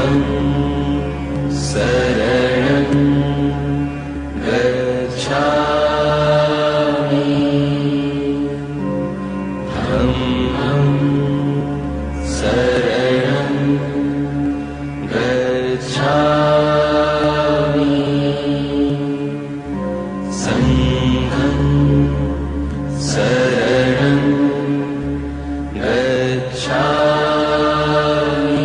शरणं गच्छामि धम्मं शरणं गच्छामि संघं शरणं गच्छामि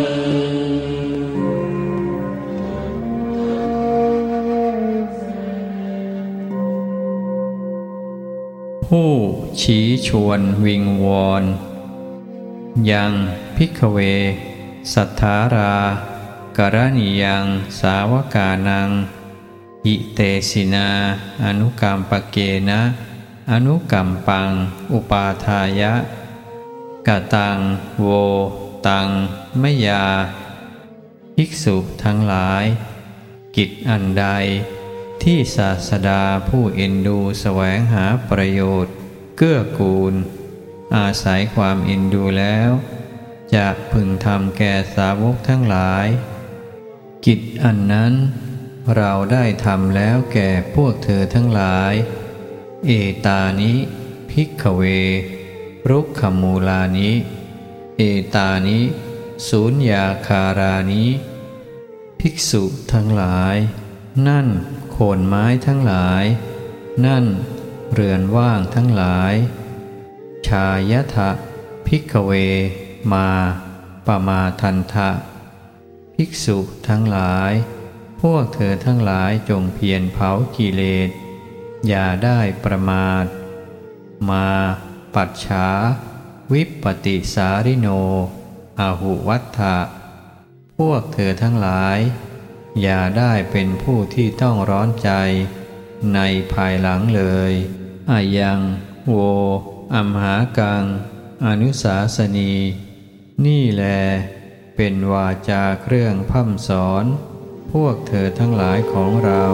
ผู้ชี้ชวนวิงวอนยังภิกขเวสัทธารากรณียังสาวกานังอิเตสินาอนุกัมปเกนะอนุกัมปังอุปาทายะกตังโวตังมยาภิกษุทั้งหลายกิจอันใดที่ศาสดาผู้เอ็นดูแสวงหาประโยชน์เกื้อกูลอาศัยความเอ็นดูแล้วจะพึงทำแก่สาวกทั้งหลายกิจอันนั้นเราได้ทำแล้วแก่พวกเธอทั้งหลายเอตานิภิกขเวรุกขมูลานิเอตานิสูญญาคารานิภิกษุทั้งหลายนั่นโคนไม้ทั้งหลายนั่นเรือนว่างทั้งหลายชายทะภิกขเวมาปมาทันทะภิกษุทั้งหลายพวกเธอทั้งหลายจงเพียรเผากิเลสอย่าได้ประมาทมาปัจฉาวิปปติสาริโนอาหุวัฏฐะพวกเธอทั้งหลายอย่าได้เป็นผู้ที่ต้องร้อนใจในภายหลังเลยอายังโวอัมหากังอนุสาสนีนี่แลเป็นวาจาเครื่องพร่ำสอนพวกเธอทั้งหลายของเรา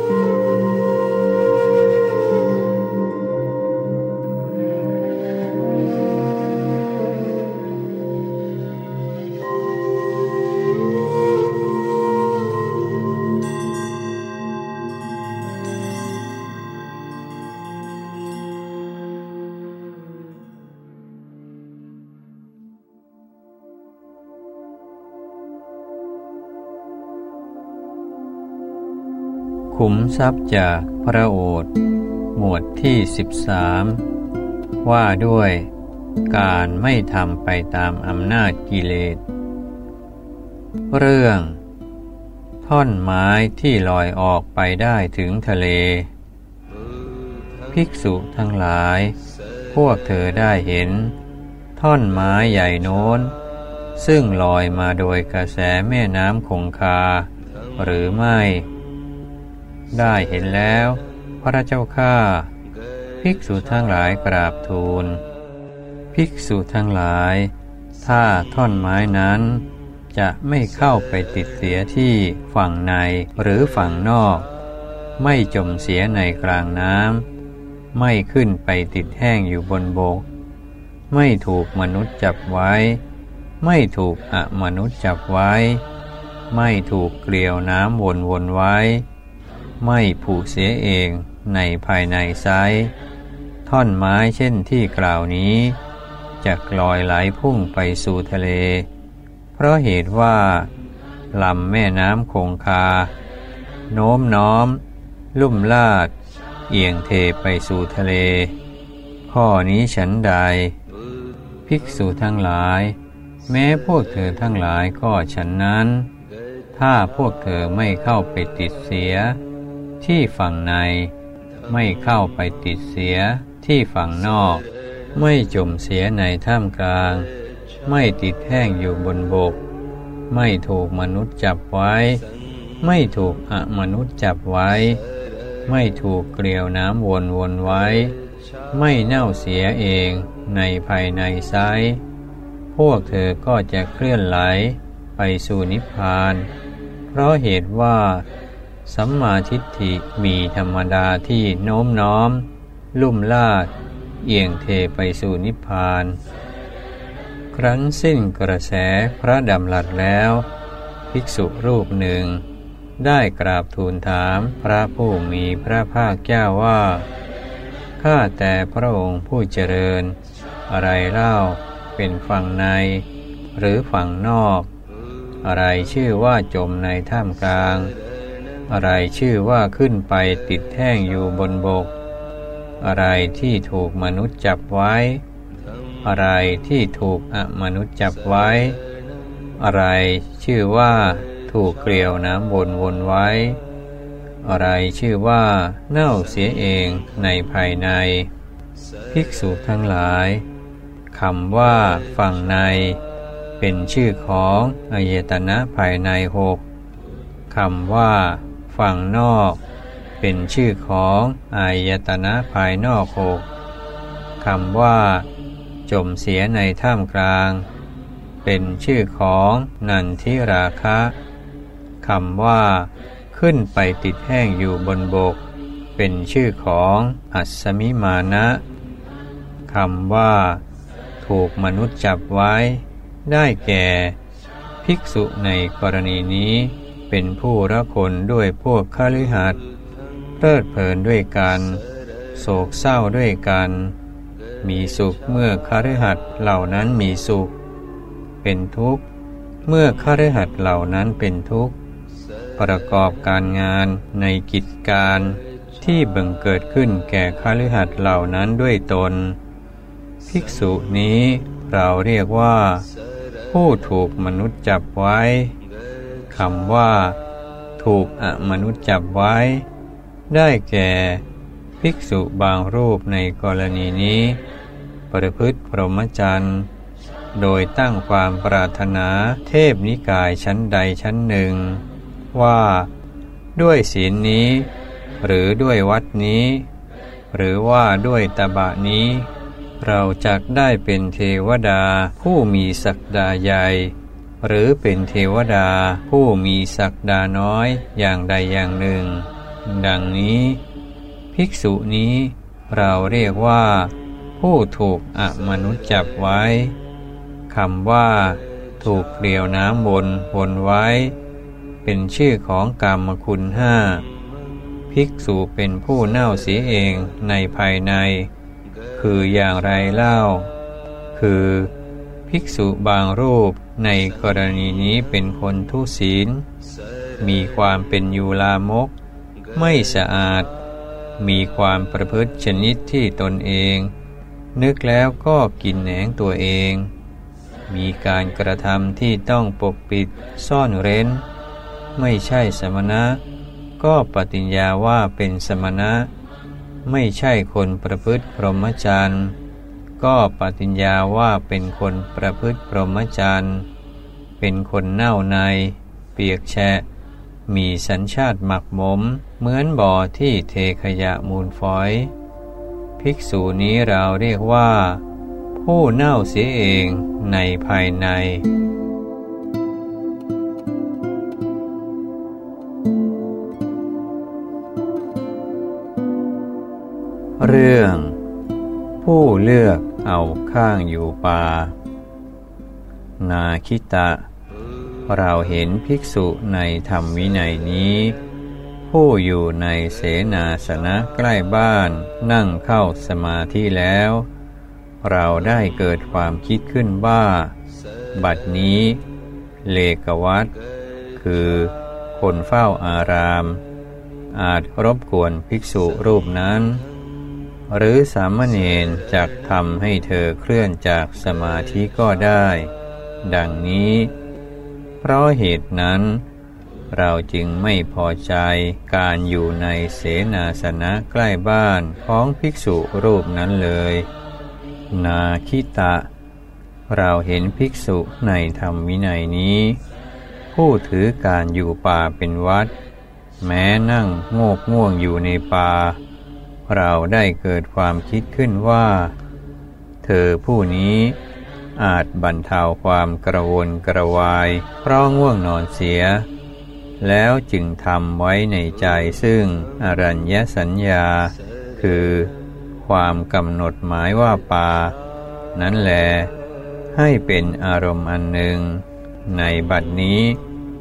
ขุมทรัพย์จากพระโอษฐ์หมวดที่13ว่าด้วยการไม่ทำไปตามอำนาจกิเลสเรื่องท่อนไม้ที่ลอยออกไปได้ถึงทะเลภิกษุทั้งหลายพวกเธอได้เห็นท่อนไม้ใหญ่โน้นซึ่งลอยมาโดยกระแสแม่น้ำคงคาหรือไม่ได้เห็นแล้วพระเจ้าข้าภิกษุทั้งหลายกราบทูลภิกษุทั้งหลายถ้าท่อนไม้นั้นจะไม่เข้าไปติดเสียที่ฝั่งในหรือฝั่งนอกไม่จมเสียในกลางน้ำไม่ขึ้นไปติดแห้งอยู่บนบกไม่ถูกมนุษย์จับไว้ไม่ถูกอมนุษย์จับไว้ไม่ถูกเกลียวน้ำวนไว้ไม่ผุเสียเองในภายในไซท่อนไม้เช่นที่กล่าวนี้จะลอยไหลพุ่งไปสู่ทะเลเพราะเหตุว่าลำแม่น้ำคงคาโน้มน้อมลุ่มลาดเอียงเทไปสู่ทะเลข้อนี้ฉันใดภิกษุทั้งหลายแม้พวกเธอทั้งหลายก็ฉันนั้นถ้าพวกเธอไม่เข้าไปติดเสียที่ฝั่งในไม่เข้าไปติดเสียที่ฝั่งนอกไม่จมเสียในท่ามกลางไม่ติดแห้งอยู่บนบกไม่ถูกมนุษย์จับไว้ไม่ถูกอมนุษย์จับไว้ไม่ถูกเกลียวน้ำวนไว้ไม่เน่าเสียเองในภายในไซพวกเธอก็จะเคลื่อนไหลไปสู่นิพพานเพราะเหตุว่าสัมมาทิฏฐิมีธรรมดาที่โน้มน้อมลุ่มลาดเอียงเทไปสู่นิพพานครั้นสิ้นกระแสพระดำรัสแล้วภิกษุรูปหนึ่งได้กราบทูลถามพระผู้มีพระภาคเจ้าว่าข้าแต่พระองค์ผู้เจริญอะไรเล่าเป็นฝั่งในหรือฝั่งนอกอะไรชื่อว่าจมในท่ามกลางอะไรชื่อว่าขึ้นไปติดแท่งอยู่บนบกอะไรที่ถูกมนุษย์จับไว้อะไรที่ถูกอมนุษย์จับไว้อะไรชื่อว่าถูกเกลียวน้ำวนไว้อะไรชื่อว่าเน่าเสียเองในภายในภิกษุทั้งหลายคำว่าฝั่งในเป็นชื่อของอายตนะภายในหกคำว่าฝั่งนอกเป็นชื่อของอายตนะภายนอกหกคำว่าจมเสียในท่ามกลางเป็นชื่อของนันทิราคะคำว่าขึ้นไปติดแห้งอยู่บนบกเป็นชื่อของอัสสมิมานะคำว่าถูกมนุษย์จับไว้ได้แก่ภิกษุในกรณีนี้เป็นผู้ละคนด้วยพวกคฤหัสถ์เพลิดเพลินด้วยกันโศกเศร้าด้วยกันมีสุขเมื่อคฤหัสถ์เหล่านั้นมีสุขเป็นทุกข์เมื่อคฤหัสถ์เหล่านั้นเป็นทุกข์ประกอบการงานในกิจการที่บังเกิดขึ้นแก่คฤหัสถ์เหล่านั้นด้วยตนภิกษุนี้เราเรียกว่าผู้ถูกมนุษย์จับไว้คำว่าถูกอมนุษย์จับไว้ได้แก่ภิกษุบางรูปในกรณีนี้ประพฤติพรหมจรรย์โดยตั้งความปรารถนาเทพนิกายชั้นใดชั้นหนึ่งว่าด้วยศีลนี้หรือด้วยวัดนี้หรือว่าด้วยตบะนี้เราจักได้เป็นเทวดาผู้มีศักดาใหญ่หรือเป็นเทวดาผู้มีศักดาน้อยอย่างใดอย่างหนึ่งดังนี้ภิกษุนี้เราเรียกว่าผู้ถูกอมนุษย์จับไว้คำว่าถูกเกลียวน้ำวนไว้เป็นชื่อของกามคุณห้าภิกษุเป็นผู้เน่าเสียเองในภายในคืออย่างไรเล่าคือภิกษุบางรูปในกรณีนี้เป็นคนทุศีลมีความเป็นอยู่ลามกไม่สะอาดมีความประพฤติชนิดที่ตนเองนึกแล้วก็กินแหนงตัวเองมีการกระทำที่ต้องปกปิดซ่อนเร้นไม่ใช่สมณะก็ปฏิญญาว่าเป็นสมณะไม่ใช่คนประพฤติพรหมจรรย์ก็ปฏิญญาว่าเป็นคนประพฤติพรหมจรรย์เป็นคนเน่าในเปียกแฉะมีสัญชาติหมักหมมเหมือนบ่อที่เทขยะมูลฝอยภิกษุนี้เราเรียกว่าผู้เน่าเสียเองในภายในเรื่องผู้เลือกเอาข้างอยู่ป่านาคิตะเราเห็นภิกษุในธรรมวินัยนี้ผู้อยู่ในเสนาสนะใกล้บ้านนั่งเข้าสมาธิแล้วเราได้เกิดความคิดขึ้นว่าบัดนี้เลกวัตคือคนเฝ้าอารามอาจรบกวนภิกษุรูปนั้นหรือสามเณรจักทำให้เธอเคลื่อนจากสมาธิก็ได้ดังนี้เพราะเหตุนั้นเราจึงไม่พอใจการอยู่ในเสนาสนะใกล้บ้านของภิกษุรูปนั้นเลยนาคิตะเราเห็นภิกษุในธรรมวินัยนี้ผู้ถือการอยู่ป่าเป็นวัดแม้นั่งโงกง่วงอยู่ในป่าเราได้เกิดความคิดขึ้นว่าเธอผู้นี้อาจบรรเทาความกระวนกระวายเพราะง่วงนอนเสียแล้วจึงทำไว้ในใจซึ่งอรัญญสัญญาคือความกำหนดหมายว่าป่านั้นแลให้เป็นอารมณ์อันหนึ่งในบัดนี้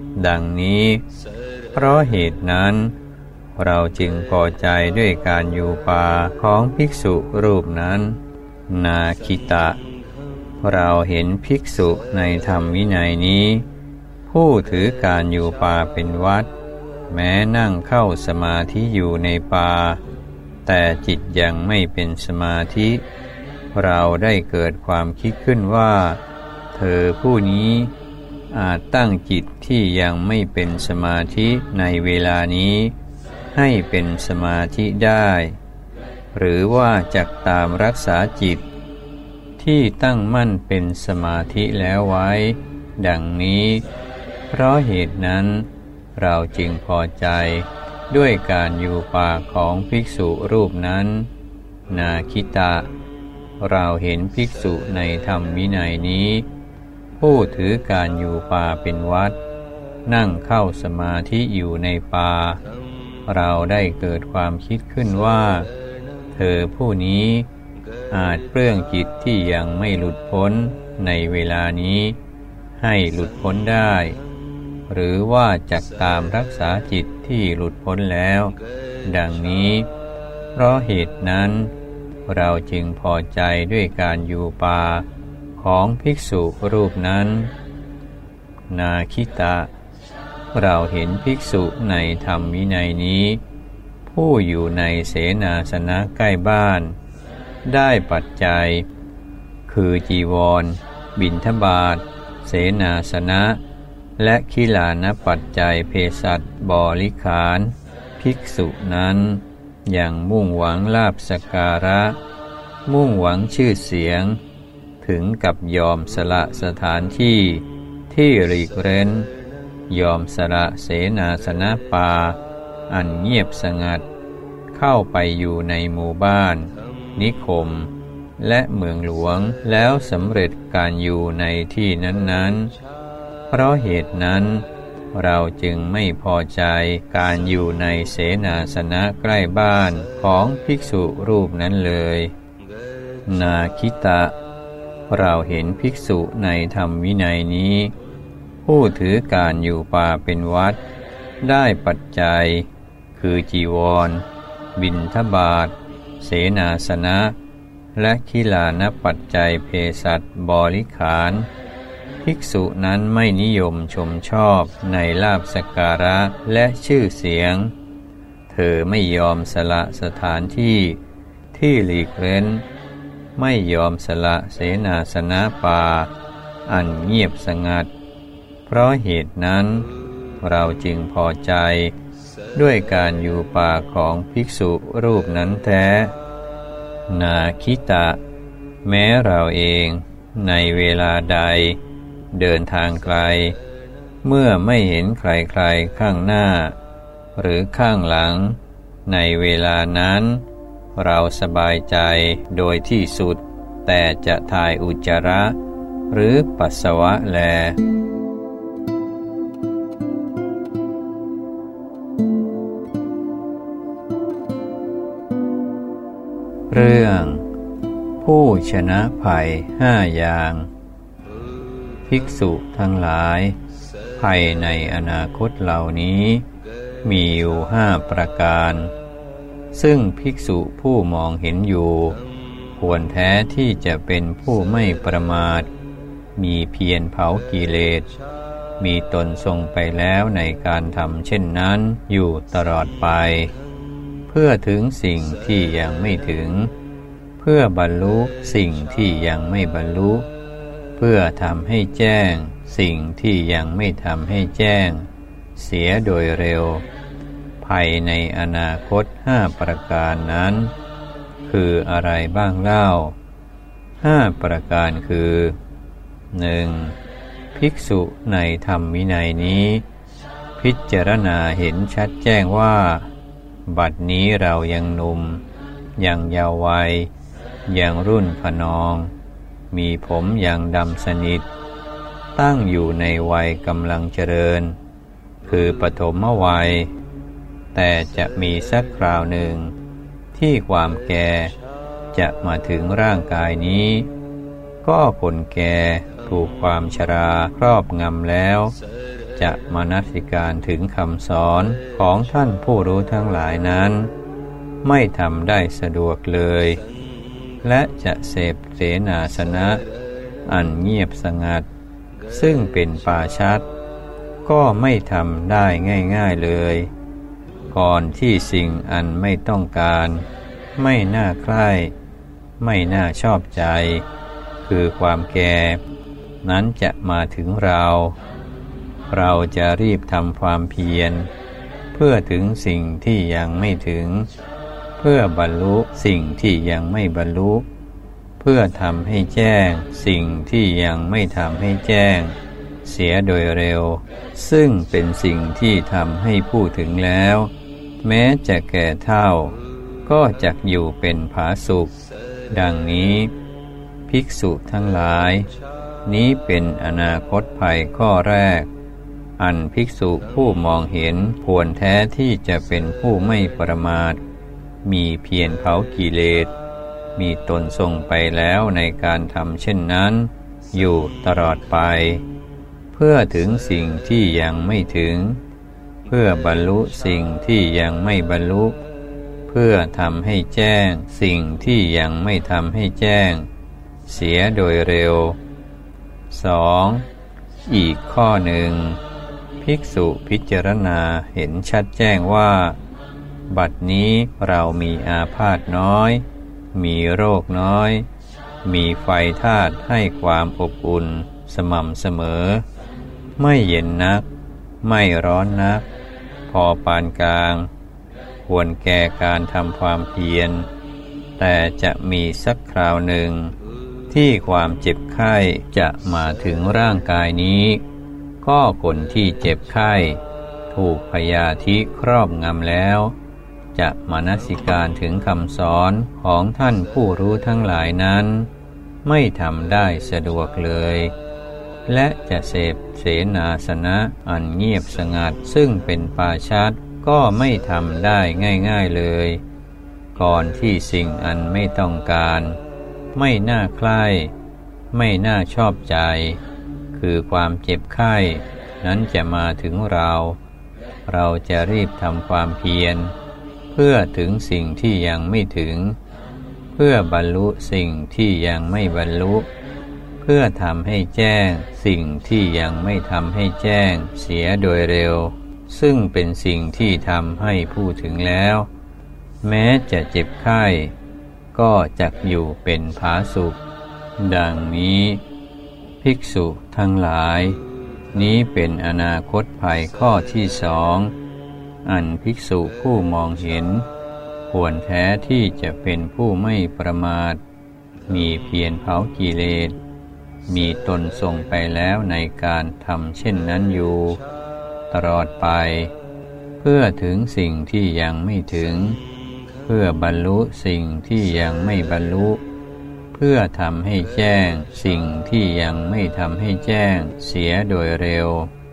ดังนี้เพราะเหตุนั้นเราจึงพอใจด้วยการอยู่ป่าของภิกษุรูปนั้นนาคิตะเราเห็นภิกษุในธรรมวินัยนี้ผู้ถือการอยู่ป่าเป็นวัดแม้นั่งเข้าสมาธิอยู่ในป่าแต่จิตยังไม่เป็นสมาธิเราได้เกิดความคิดขึ้นว่าเธอผู้นี้อาจตั้งจิตที่ยังไม่เป็นสมาธิในเวลานี้ให้เป็นสมาธิได้หรือว่าจักตามรักษาจิตที่ตั้งมั่นเป็นสมาธิแล้วไว้ดังนี้เพราะเหตุนั้นเราจึงพอใจด้วยการอยู่ป่าของภิกษุรูปนั้นนาคิตะเราเห็นภิกษุในธรรมวินัยนี้ผู้ถือการอยู่ป่าเป็นวัดนั่งเข้าสมาธิอยู่ในป่าเราได้เกิดความคิดขึ้นว่าเธอผู้นี้อาจเปลื้องจิตที่ยังไม่หลุดพ้นในเวลานี้ให้หลุดพ้นได้หรือว่าจักตามรักษาจิตที่หลุดพ้นแล้วดังนี้เพราะเหตุนั้นเราจึงพอใจด้วยการอยู่ป่าของภิกษุรูปนั้นนาคิตะเราเห็นภิกษุในธรรมวินัยนี้ผู้อยู่ในเสนาสนะใกล้บ้านได้ปัจจัยคือจีวรบิณฑบาตเสนาสนะและขิลานปัจจัยเภสัชบริขารภิกษุนั้นยังมุ่งหวังลาภสักการะมุ่งหวังชื่อเสียงถึงกับยอมสละสถานที่ที่หลีกเร้นยอมสละเสนาสนะป่าอันเงียบสงัดเข้าไปอยู่ในหมู่บ้านนิคมและเมืองหลวงแล้วสำเร็จการอยู่ในที่นั้นๆเพราะเหตุนั้นเราจึงไม่พอใจการอยู่ในเสนาสนะใกล้บ้านของภิกษุรูปนั้นเลยนาคิตะเราเห็นภิกษุในธรรมวินัยนี้ผู้ถือการอยู่ป่าเป็นวัดได้ปัจจัยคือจีวรบิณฑบาตเสนาสนะและขิลานปัจจัยเภสัชบริขารภิกษุนั้นไม่นิยมชมชอบในลาภสักการะและชื่อเสียงเธอไม่ยอมสละสถานที่ที่หลีกเร้นไม่ยอมสละเสนาสนะป่าอันเงียบสงัดเพราะเหตุนั้นเราจึงพอใจด้วยการอยู่ป่าของภิกษุรูปนั้นแท้นาคิตะแม้เราเองในเวลาใดเดินทางไกลเมื่อไม่เห็นใครๆข้างหน้าหรือข้างหลังในเวลานั้นเราสบายใจโดยที่สุดแต่จะถ่ายอุจจาระหรือปัสสาวะแลเรื่องผู้ชนะภัย5อย่างภิกษุทั้งหลายภัยในอนาคตเหล่านี้มีอยู่5ประการซึ่งภิกษุผู้มองเห็นอยู่ควรแท้ที่จะเป็นผู้ไม่ประมาทมีเพียรเผากิเลสมีตนทรงไปแล้วในการทำเช่นนั้นอยู่ตลอดไปเพื่อถึงสิ่งที่ยังไม่ถึงเพื่อบรรลุสิ่งที่ยังไม่บรรลุเพื่อทำให้แจ้งสิ่งที่ยังไม่ทำให้แจ้งเสียโดยเร็วภัยในอนาคต5ประการนั้นคืออะไรบ้างเล่า5ประการคือ 1. ภิกษุในธรรมวินัยนี้พิจารณาเห็นชัดแจ้งว่าบัดนี้เรายังหนุ่มยังเยาว์วัยยังรุ่นพนองมีผมยังดำสนิทตั้งอยู่ในวัยกำลังเจริญคือปฐมวัยแต่จะมีสักคราวหนึ่งที่ความแก่จะมาถึงร่างกายนี้ก็คนแก่ถูกความชราครอบงำแล้วจะมนสิการถึงคำสอนของท่านผู้รู้ทั้งหลายนั้นไม่ทำได้สะดวกเลยและจะเสพเสนาสนะอันเงียบสงัดซึ่งเป็นป่าชัดก็ไม่ทำได้ง่ายๆเลยก่อนที่สิ่งอันไม่ต้องการไม่น่าใคร่ไม่น่าชอบใจคือความแก่นั้นจะมาถึงเราจะรีบทำความเพียรเพื่อถึงสิ่งที่ยังไม่ถึงเพื่อบรรลุสิ่งที่ยังไม่บรรลุเพื่อทำให้แจ้งสิ่งที่ยังไม่ทำให้แจ้งเสียโดยเร็วซึ่งเป็นสิ่งที่ทำให้ผู้ถึงแล้วแม้จะแก่เฒ่าก็จักอยู่เป็นผาสุกดังนี้ภิกษุทั้งหลายนี้เป็นอนาคตภัยข้อแรกอันภิกษุผู้มองเห็นควรแท้ที่จะเป็นผู้ไม่ประมาทมีเพียรเผากิเลสมีตนทรงไปแล้วในการทำเช่นนั้นอยู่ตลอดไปเพื่อถึงสิ่งที่ยังไม่ถึงเพื่อบรรลุสิ่งที่ยังไม่บรรลุเพื่อทำให้แจ้งสิ่งที่ยังไม่ทำให้แจ้งเสียโดยเร็ว 2. อีกข้อหนึ่งภิกษุพิจารณาเห็นชัดแจ้งว่าบัดนี้เรามีอาพาธน้อยมีโรคน้อยมีไฟธาตุให้ความอบอุ่นสม่ำเสมอไม่เย็นนักไม่ร้อนนักพอปานกลางควรแก่การทำความเพียรแต่จะมีสักคราวหนึ่งที่ความเจ็บไข้จะมาถึงร่างกายนี้ก็คนที่เจ็บไข้ถูกพยาธิครอบงำแล้วจะมนสิการถึงคำสอนของท่านผู้รู้ทั้งหลายนั้นไม่ทำได้สะดวกเลยและจะเสพเสนาสนะอันเงียบสงัดซึ่งเป็นป่าชัดก็ไม่ทำได้ง่ายๆเลยก่อนที่สิ่งอันไม่ต้องการไม่น่าใคร่ไม่น่าชอบใจคือความเจ็บไข้นั้นจะมาถึงเราจะรีบทำความเพียรเพื่อถึงสิ่งที่ยังไม่ถึงเพื่อบรรลุสิ่งที่ยังไม่บรรลุเพื่อทำให้แจ้งสิ่งที่ยังไม่ทำให้แจ้งเสียโดยเร็วซึ่งเป็นสิ่งที่ทำให้ผู้ถึงแล้วแม้จะเจ็บไข้ก็จักอยู่เป็นผาสุกดังนี้ภิกษุทั้งหลายนี้เป็นอนาคตภัยข้อที่สองอันภิกษุผู้มองเห็นควรแท้ที่จะเป็นผู้ไม่ประมาทมีเพียรเผากิเลสมีตนทรงไปแล้วในการทำเช่นนั้นอยู่ตลอดไปเพื่อถึงสิ่งที่ยังไม่ถึงเพื่อบรรลุสิ่งที่ยังไม่บรรลุเพื่อทำให้แจ้งสิ่งที่ยังไม่ทำให้แจ้งเสียโดยเร็ว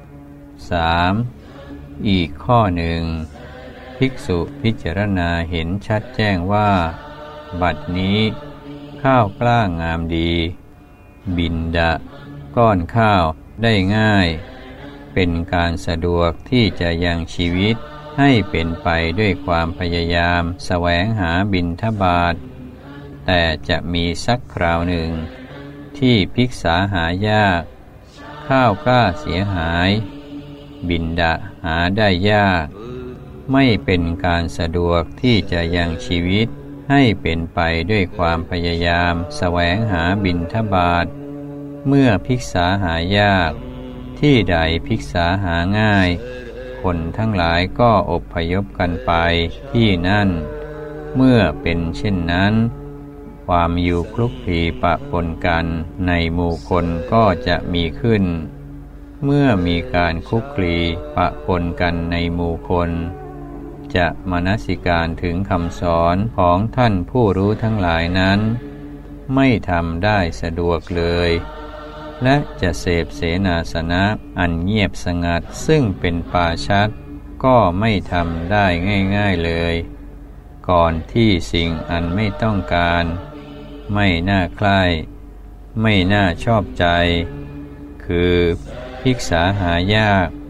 3. อีกข้อหนึ่งภิกษุพิจารณาเห็นชัดแจ้งว่าบัดนี้ข้าวกล้างามดีบิณฑะก้อนข้าวได้ง่ายเป็นการสะดวกที่จะยังชีวิตให้เป็นไปด้วยความพยายามแสวงหาบิณฑบาตแต่จะมีสักคราวหนึ่งที่ภิกษาหายากข้าวกล้าเสียหายบิณฑะหาได้ยากไม่เป็นการสะดวกที่จะยังชีวิตให้เป็นไปด้วยความพยายามแสวงหาบิณฑบาตเมื่อภิกษาหายากที่ใดภิกษาหาง่ายคนทั้งหลายก็อพยพกันไปที่นั่นเมื่อเป็นเช่นนั้นความอยู่คลุกคลีปะปนกันในหมู่คนก็จะมีขึ้นเมื่อมีการคลุกคลีปะปนกันในหมู่คนจะมนสิการถึงคำสอนของท่านผู้รู้ทั้งหลายนั้นไม่ทำได้สะดวกเลยและจะเสพเสนาสนะอันเงียบสงัดซึ่งเป็นป่าชัดก็ไม่ทำได้ง่ายๆเลยก่อนที่สิ่งอันไม่ต้องการไม่น่าใคร่ไม่น่าชอบใจคือภิกษาหายาก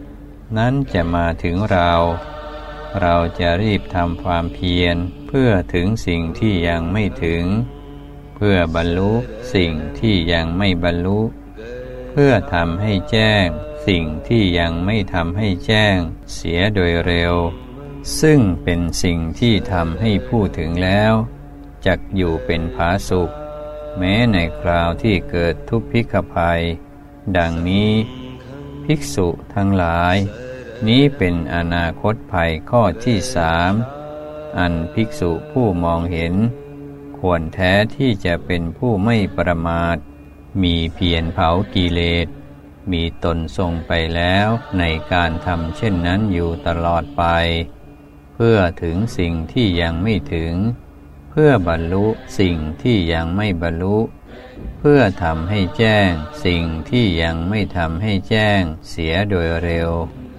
นั้นจะมาถึงเราจะรีบทำความเพียรเพื่อถึงสิ่งที่ยังไม่ถึงเพื่อบรรลุสิ่งที่ยังไม่บรรลุเพื่อทำให้แจ้งสิ่งที่ยังไม่ทำให้แจ้งเสียโดยเร็วซึ่งเป็นสิ่งที่ทำให้ผู้ถึงแล้วจักอยู่เป็นผาสุกแม้ในคราวที่เกิดทุพพิฆภัยดังนี้ภิกษุทั้งหลายนี้เป็นอนาคตภัยข้อที่สามอันภิกษุผู้มองเห็นควรแท้ที่จะเป็นผู้ไม่ประมาทมีเพียรเผากิเลสมีตนทรงไปแล้วในการทำเช่นนั้นอยู่ตลอดไปเพื่อถึงสิ่งที่ยังไม่ถึงเพื่อบรรลุสิ่งที่ยังไม่บรรลุเพื่อทำให้แจ้งสิ่งที่ยังไม่ทำให้แจ้งเสียโดยเร็ว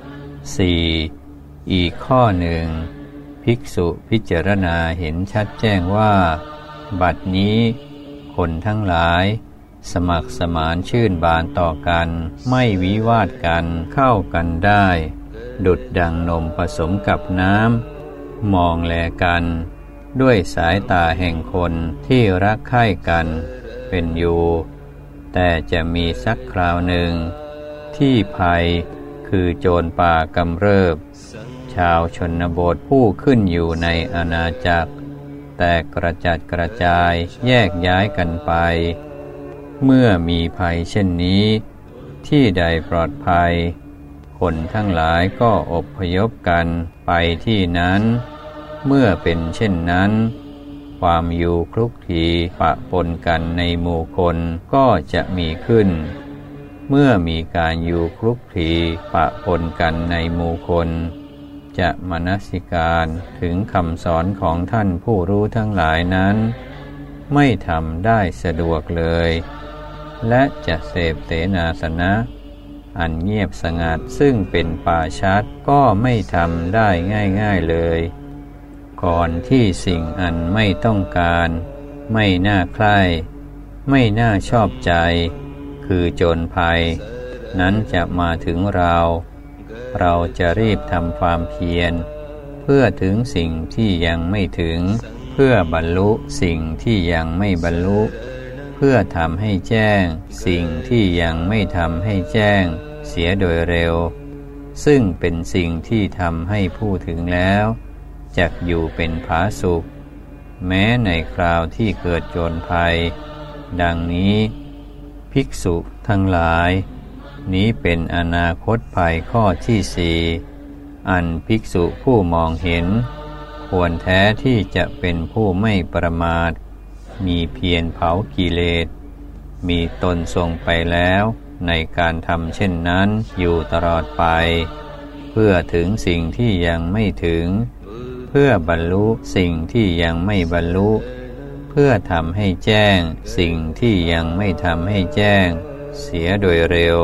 4. อีกข้อหนึ่งภิกษุพิจารณาเห็นชัดแจ้งว่าบัดนี้คนทั้งหลายสมัครสมานชื่นบานต่อกันไม่วิวาทกันเข้ากันได้ดุจดังนมผสมกับน้ำมองแลกันด้วยสายตาแห่งคนที่รักใคร่กันเป็นอยู่แต่จะมีสักคราวหนึ่งที่ภัยคือโจรป่ากำเริบชาวชนบทผู้ขึ้นอยู่ในอาณาจักรแต่กระจัดกระจายแยกย้ายกันไปเมื่อมีภัยเช่นนี้ที่ใดปลอดภัยคนทั้งหลายก็อพยพกันไปที่นั้นเมื่อเป็นเช่นนั้นความอยู่คลุกคลีปะปนกันในหมู่คนก็จะมีขึ้นเมื่อมีการอยู่คลุกคลีปะปนกันในหมู่คนจะมนสิการถึงคำสอนของท่านผู้รู้ทั้งหลายนั้นไม่ทำได้สะดวกเลยและจะเสพเสนาสนะอันเงียบสงัดซึ่งเป็นป่าชัดก็ไม่ทำได้ง่ายๆเลยก่อนที่สิ่งอันไม่ต้องการไม่น่าใคร่ไม่น่าชอบใจคือโจรภัยนั้นจะมาถึงเราจะรีบทำความเพียรเพื่อถึงสิ่งที่ยังไม่ถึงเพื่อบรรลุสิ่งที่ยังไม่บรรลุเพื่อทำให้แจ้งสิ่งที่ยังไม่ทำให้แจ้งเสียโดยเร็วซึ่งเป็นสิ่งที่ทำให้ผู้ถึงแล้วจักอยู่เป็นผาสุกแม้ในคราวที่เกิดโจรภัยดังนี้ภิกษุทั้งหลายนี้เป็นอนาคตภัยข้อที่สี่อันภิกษุผู้มองเห็นควรแท้ที่จะเป็นผู้ไม่ประมาทมีเพียรเผากิเลสมีตนทรงไปแล้วในการทำเช่นนั้นอยู่ตลอดไปเพื่อถึงสิ่งที่ยังไม่ถึงเพื่อบรรลุสิ่งที่ยังไม่บรรลุเพื่อทำให้แจ้งสิ่งที่ยังไม่ทำให้แจ้งเสียโดยเร็ว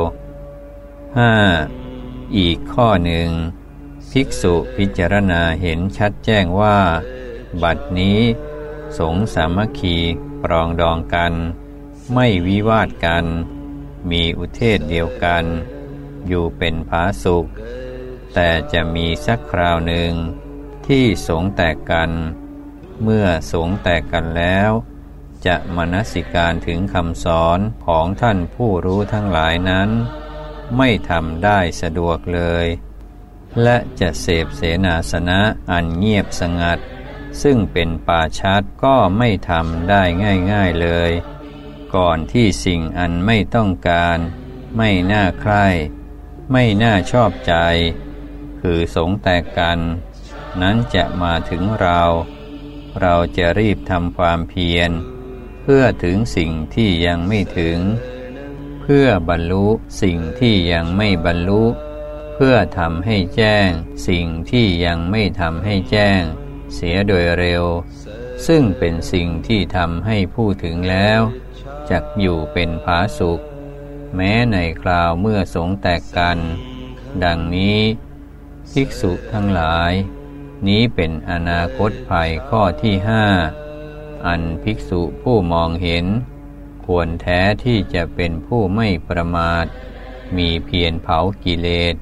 5. อีกข้อหนึ่งภิกษุพิจารณาเห็นชัดแจ้งว่าบัดนี้สงฆ์สามัคคีปรองดองกันไม่วิวาทกันมีอุเทศเดียวกันอยู่เป็นผาสุกแต่จะมีสักคราวหนึ่งที่สงฆ์แตกกันเมื่อสงฆ์แตกกันแล้วจะมนสิการถึงคำสอนของท่านผู้รู้ทั้งหลายนั้นไม่ทำได้สะดวกเลยและจะเสพเสนาสนะอันเงียบสงัดซึ่งเป็นป่าชัดก็ไม่ทำได้ง่ายๆเลยก่อนที่สิ่งอันไม่ต้องการไม่น่าใคร่ไม่น่าชอบใจคือสงฆ์แตกกันนั้นจะมาถึงเราจะรีบทำความเพียรเพื่อถึงสิ่งที่ยังไม่ถึงเพื่อบรรลุสิ่งที่ยังไม่บรรลุเพื่อทำให้แจ้งสิ่งที่ยังไม่ทำให้แจ้งเสียโดยเร็วซึ่งเป็นสิ่งที่ทำให้ผู้ถึงแล้วจักอยู่เป็นผาสุกแม้ในคราวเมื่อสงฆ์แตกกันดังนี้ภิกษุทั้งหลายนี้เป็นอนาคตภัยข้อที่ห้าอันภิกษุผู้มองเห็นควรแท้ที่จะเป็นผู้ไม่ประมาทมีเพียรเผากิเลส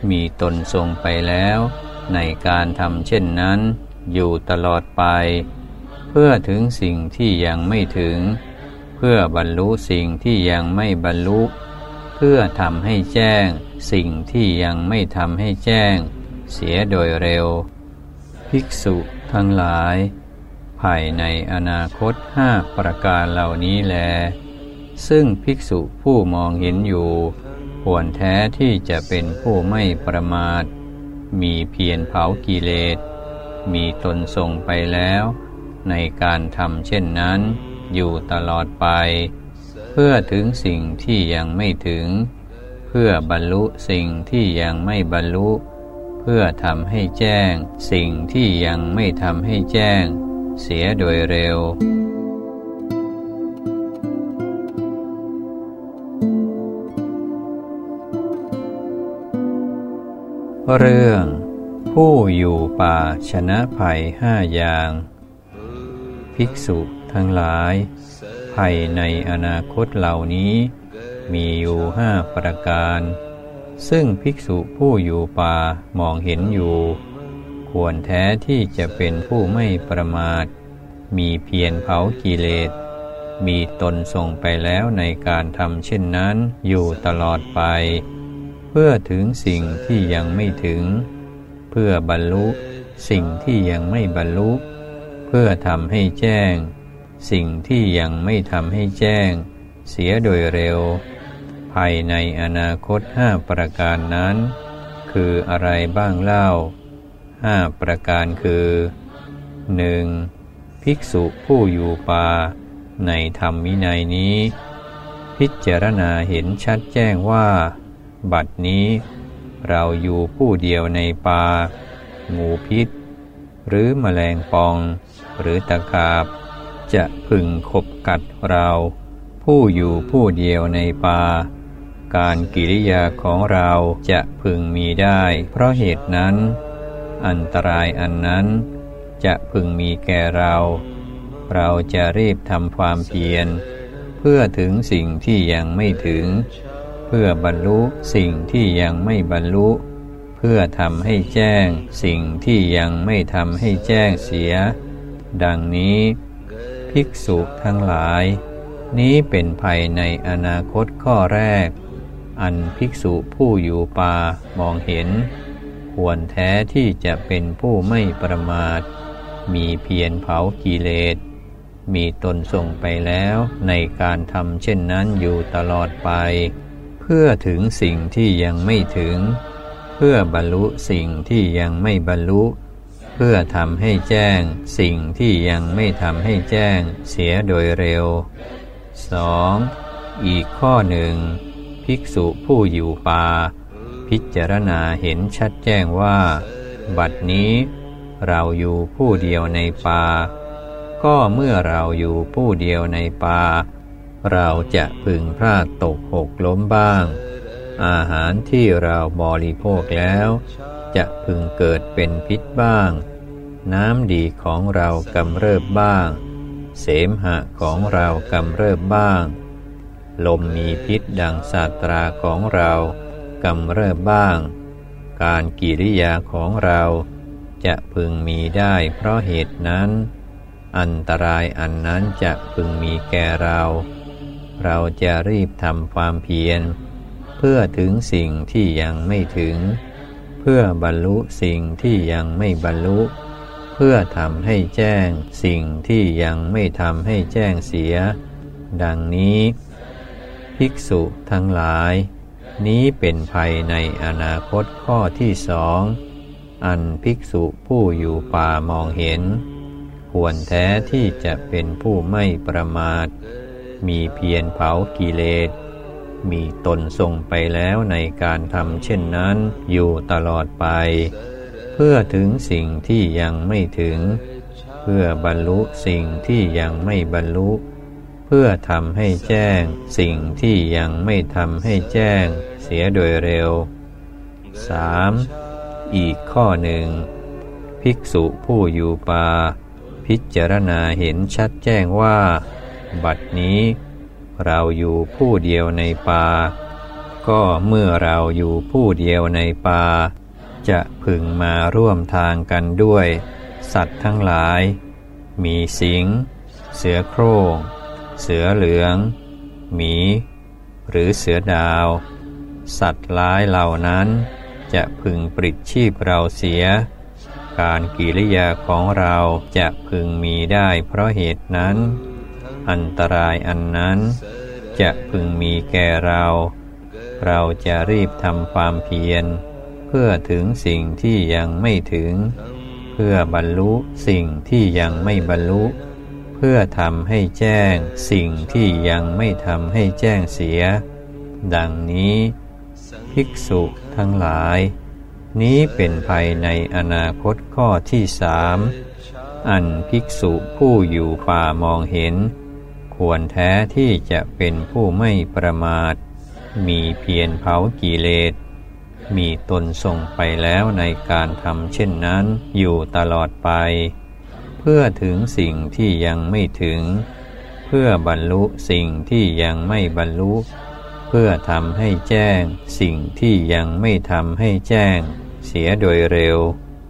มีตนทรงไปแล้วในการทำเช่นนั้นอยู่ตลอดไปเพื่อถึงสิ่งที่ยังไม่ถึงเพื่อบรรลุสิ่งที่ยังไม่บรรลุเพื่อทำให้แจ้งสิ่งที่ยังไม่ทำให้แจ้งเสียโดยเร็วภิกษุทั้งหลายภายในอนาคต5ประการเหล่านี้แลซึ่งภิกษุผู้มองเห็นอยู่ควรแท้ที่จะเป็นผู้ไม่ประมาทมีเพียรเผากิเลสมีตนทรงไปแล้วในการทำเช่นนั้นอยู่ตลอดไปเพื่อถึงสิ่งที่ยังไม่ถึงเพื่อบรรลุสิ่งที่ยังไม่บรรลุเพื่อทำให้แจ้งสิ่งที่ยังไม่ทำให้แจ้งเสียโดยเร็วเรื่องผู้อยู่ป่าชนะภัย5อย่างภิกษุทั้งหลายภัยในอนาคตเหล่านี้มีอยู่5ประการซึ่งภิกษุผู้อยู่ป่ามองเห็นอยู่ควรแท้ที่จะเป็นผู้ไม่ประมาทมีเพียรเผากิเลสมีตนทรงไปแล้วในการทำเช่นนั้นอยู่ตลอดไปเพื่อถึงสิ่งที่ยังไม่ถึงเพื่อบรรลุสิ่งที่ยังไม่บรรลุเพื่อทำให้แจ้งสิ่งที่ยังไม่ทำให้แจ้งเสียโดยเร็วภายในอนาคต5ประการนั้นคืออะไรบ้างเล่า5ประการคือ 1. ภิกษุผู้อยู่ป่าในธรรมวินัยนี้พิจารณาเห็นชัดแจ้งว่าบัดนี้เราอยู่ผู้เดียวในป่างูพิษหรือแมลงปองหรือตะขาบจะพึงขบกัดเราผู้อยู่ผู้เดียวในป่าการกิริยาของเราจะพึงมีได้เพราะเหตุนั้นอันตรายอันนั้นจะพึงมีแก่เราจะรีบทำความเพียรเพื่อถึงสิ่งที่ยังไม่ถึงเพื่อบรรลุสิ่งที่ยังไม่บรรลุเพื่อทำให้แจ้งสิ่งที่ยังไม่ทำให้แจ้งเสียดังนี้ภิกษุทั้งหลายนี้เป็นภัยในอนาคตข้อแรกอันภิกษุผู้อยู่ป่ามองเห็นควรแท้ที่จะเป็นผู้ไม่ประมาทมีเพียรเผากิเลสมีตนทรงไปแล้วในการทำเช่นนั้นอยู่ตลอดไปเพื่อถึงสิ่งที่ยังไม่ถึงเพื่อบรรลุสิ่งที่ยังไม่บรรลุเพื่อทำให้แจ้งสิ่งที่ยังไม่ทำให้แจ้งเสียโดยเร็ว 2. อีกข้อหนึ่งภิกษุผู้อยู่ป่าพิจารณาเห็นชัดแจ้งว่าบัดนี้เราอยู่ผู้เดียวในป่าก็เมื่อเราอยู่ผู้เดียวในป่าเราจะพึงพลาดตกหกล้มบ้างอาหารที่เราบริโภคแล้วจะพึงเกิดเป็นพิษบ้างน้ำดีของเรากำเริบบ้างเสมหะของเรากำเริบบ้างลมมีพิษดังศาตราของเรากำเริบบ้างการกิริยาของเราจะพึงมีได้เพราะเหตุนั้นอันตรายอันนั้นจะพึงมีแก่เราจะรีบทำความเพียรเพื่อถึงสิ่งที่ยังไม่ถึงเพื่อบรรลุสิ่งที่ยังไม่บรรลุเพื่อทำให้แจ้งสิ่งที่ยังไม่ทำให้แจ้งเสียดังนี้ภิกษุทั้งหลายนี้เป็นภัยในอนาคตข้อที่2อันภิกษุผู้อยู่ป่ามองเห็นควรแท้ที่จะเป็นผู้ไม่ประมาทมีเพียรเผากิเลสมีตนทรงไปแล้วในการทำเช่นนั้นอยู่ตลอดไปเพื่อถึงสิ่งที่ยังไม่ถึงเพื่อบรรลุสิ่งที่ยังไม่บรรลุเพื่อทำให้แจ้งสิ่งที่ยังไม่ทำให้แจ้งเสียโดยเร็ว 3. อีกข้อหนึ่งภิกษุผู้อยู่ป่าพิจารณาเห็นชัดแจ้งว่าบัดนี้เราอยู่ผู้เดียวในป่าก็เมื่อเราอยู่ผู้เดียวในป่าจะพึงมาร่วมทางกันด้วยสัตว์ทั้งหลายมีสิงห์เสือโคร่งเสือเหลืองหมีหรือเสือดาวสัตว์ร้ายเหล่านั้นจะพึงปลิดชีพเราเสียการกิริยาของเราจะพึงมีได้เพราะเหตุนั้นอันตรายอันนั้นจะพึงมีแก่เราจะรีบทำความเพียรเพื่อถึงสิ่งที่ยังไม่ถึงเพื่อบรรลุสิ่งที่ยังไม่บรรลุเพื่อทำให้แจ้งสิ่งที่ยังไม่ทำให้แจ้งเสียดังนี้ภิกษุทั้งหลายนี้เป็นภัยในอนาคตข้อที่สามอันภิกษุผู้อยู่ป่ามองเห็นควรแท้ที่จะเป็นผู้ไม่ประมาทมีเพียรเผากิเลสมีตนทรงไปแล้วในการทำเช่นนั้นอยู่ตลอดไปเพื่อถึงสิ่งที่ยังไม่ถึงเพื่อบรรลุสิ่งที่ยังไม่บรรลุเพื่อทำให้แจ้งสิ่งที่ยังไม่ทำให้แจ้งเสียโดยเร็ว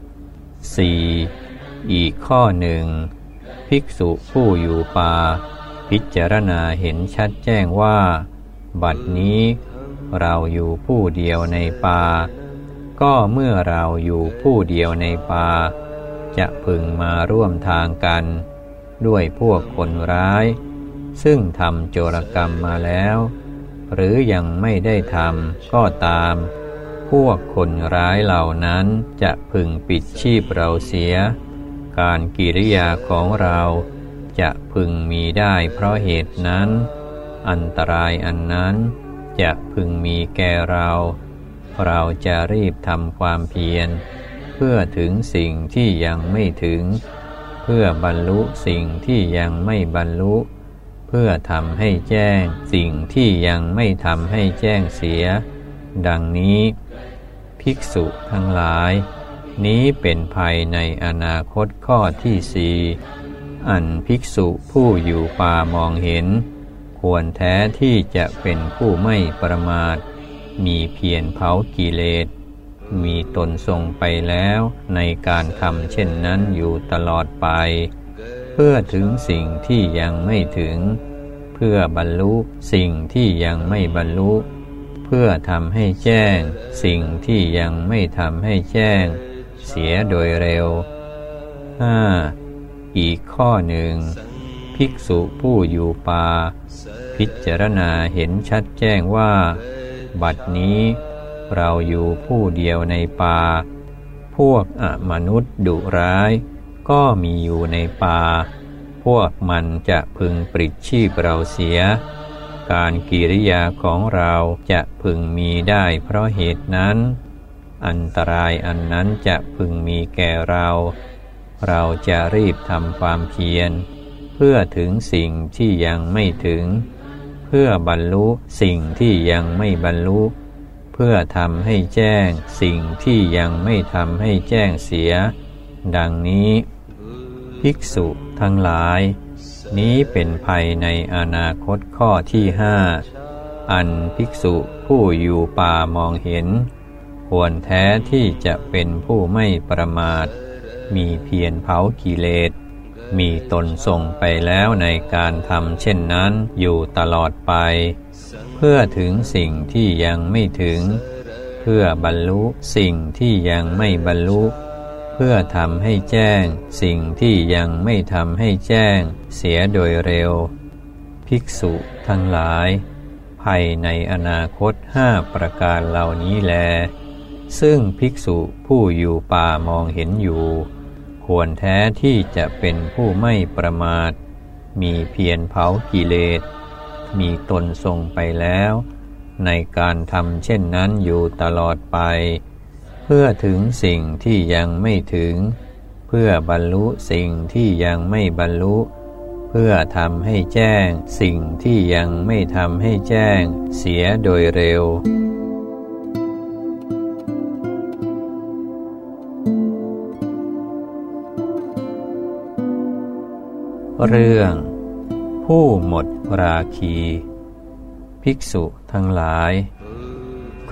4. อีกข้อหนึ่งภิกษุผู้อยู่ป่าพิจารณาเห็นชัดแจ้งว่าบัดนี้เราอยู่ผู้เดียวในป่าก็เมื่อเราอยู่ผู้เดียวในป่าจะพึงมาร่วมทางกันด้วยพวกคนร้ายซึ่งทำโจรกรรมมาแล้วหรือยังไม่ได้ทำก็ตามพวกคนร้ายเหล่านั้นจะพึงปิดชีพเราเสียการกิริยาของเราจะพึงมีได้เพราะเหตุนั้นอันตรายอันนั้นจะพึงมีแก่เราจะรีบทำความเพียรเพื่อถึงสิ่งที่ยังไม่ถึงเพื่อบรรลุสิ่งที่ยังไม่บรรลุเพื่อทำให้แจ้งสิ่งที่ยังไม่ทำให้แจ้งเสียดังนี้ภิกษุทั้งหลายนี้เป็นภัยในอนาคตข้อที่สี่อันภิกษุผู้อยู่ป่ามองเห็นควรแท้ที่จะเป็นผู้ไม่ประมาทมีเพียรเผากิเลสมีตนทรงไปแล้วในการทำเช่นนั้นอยู่ตลอดไปเพื่อถึงสิ่งที่ยังไม่ถึงเพื่อบรรลุสิ่งที่ยังไม่บรรลุเพื่อทำให้แจ้งสิ่งที่ยังไม่ทำให้แจ้งเสียโดยเร็ว 5. อีกข้อหนึ่งภิกษุผู้อยู่ป่าพิจารณาเห็นชัดแจ้งว่าบัดนี้เราอยู่ผู้เดียวในป่าพวกอมนุษย์ดุร้ายก็มีอยู่ในป่าพวกมันจะพึงปลิดชีพเราเสียการกิริยาของเราจะพึงมีได้เพราะเหตุนั้นอันตรายอันนั้นจะพึงมีแก่เราจะรีบทำความเพียรเพื่อถึงสิ่งที่ยังไม่ถึงเพื่อบรรลุสิ่งที่ยังไม่บรรลุเพื่อทำให้แจ้งสิ่งที่ยังไม่ทำให้แจ้งเสียดังนี้ภิกษุทั้งหลายนี้เป็นภัยในอนาคตข้อที่ห้าอันภิกษุผู้อยู่ป่ามองเห็นควรแท้ที่จะเป็นผู้ไม่ประมาทมีเพียรเผากิเลสมีตนทรงไปแล้วในการทำเช่นนั้นอยู่ตลอดไปเพื่อถึงสิ่งที่ยังไม่ถึงเพื่อบรรลุสิ่งที่ยังไม่บรรลุเพื่อทำให้แจ้งสิ่งที่ยังไม่ทำให้แจ้งเสียโดยเร็วภิกษุทั้งหลายภัยในอนาคต5ประการเหล่านี้แลซึ่งภิกษุผู้อยู่ป่ามองเห็นอยู่ควรแท้ที่จะเป็นผู้ไม่ประมาทมีเพียรเผากิเลสมีตนทรงไปแล้วในการทำเช่นนั้นอยู่ตลอดไปเพื่อถึงสิ่งที่ยังไม่ถึงเพื่อบรรลุสิ่งที่ยังไม่บรรลุเพื่อทำให้แจ้งสิ่งที่ยังไม่ทำให้แจ้งเสียโดยเร็วเรื่องผู้หมดราคีภิกษุทั้งหลาย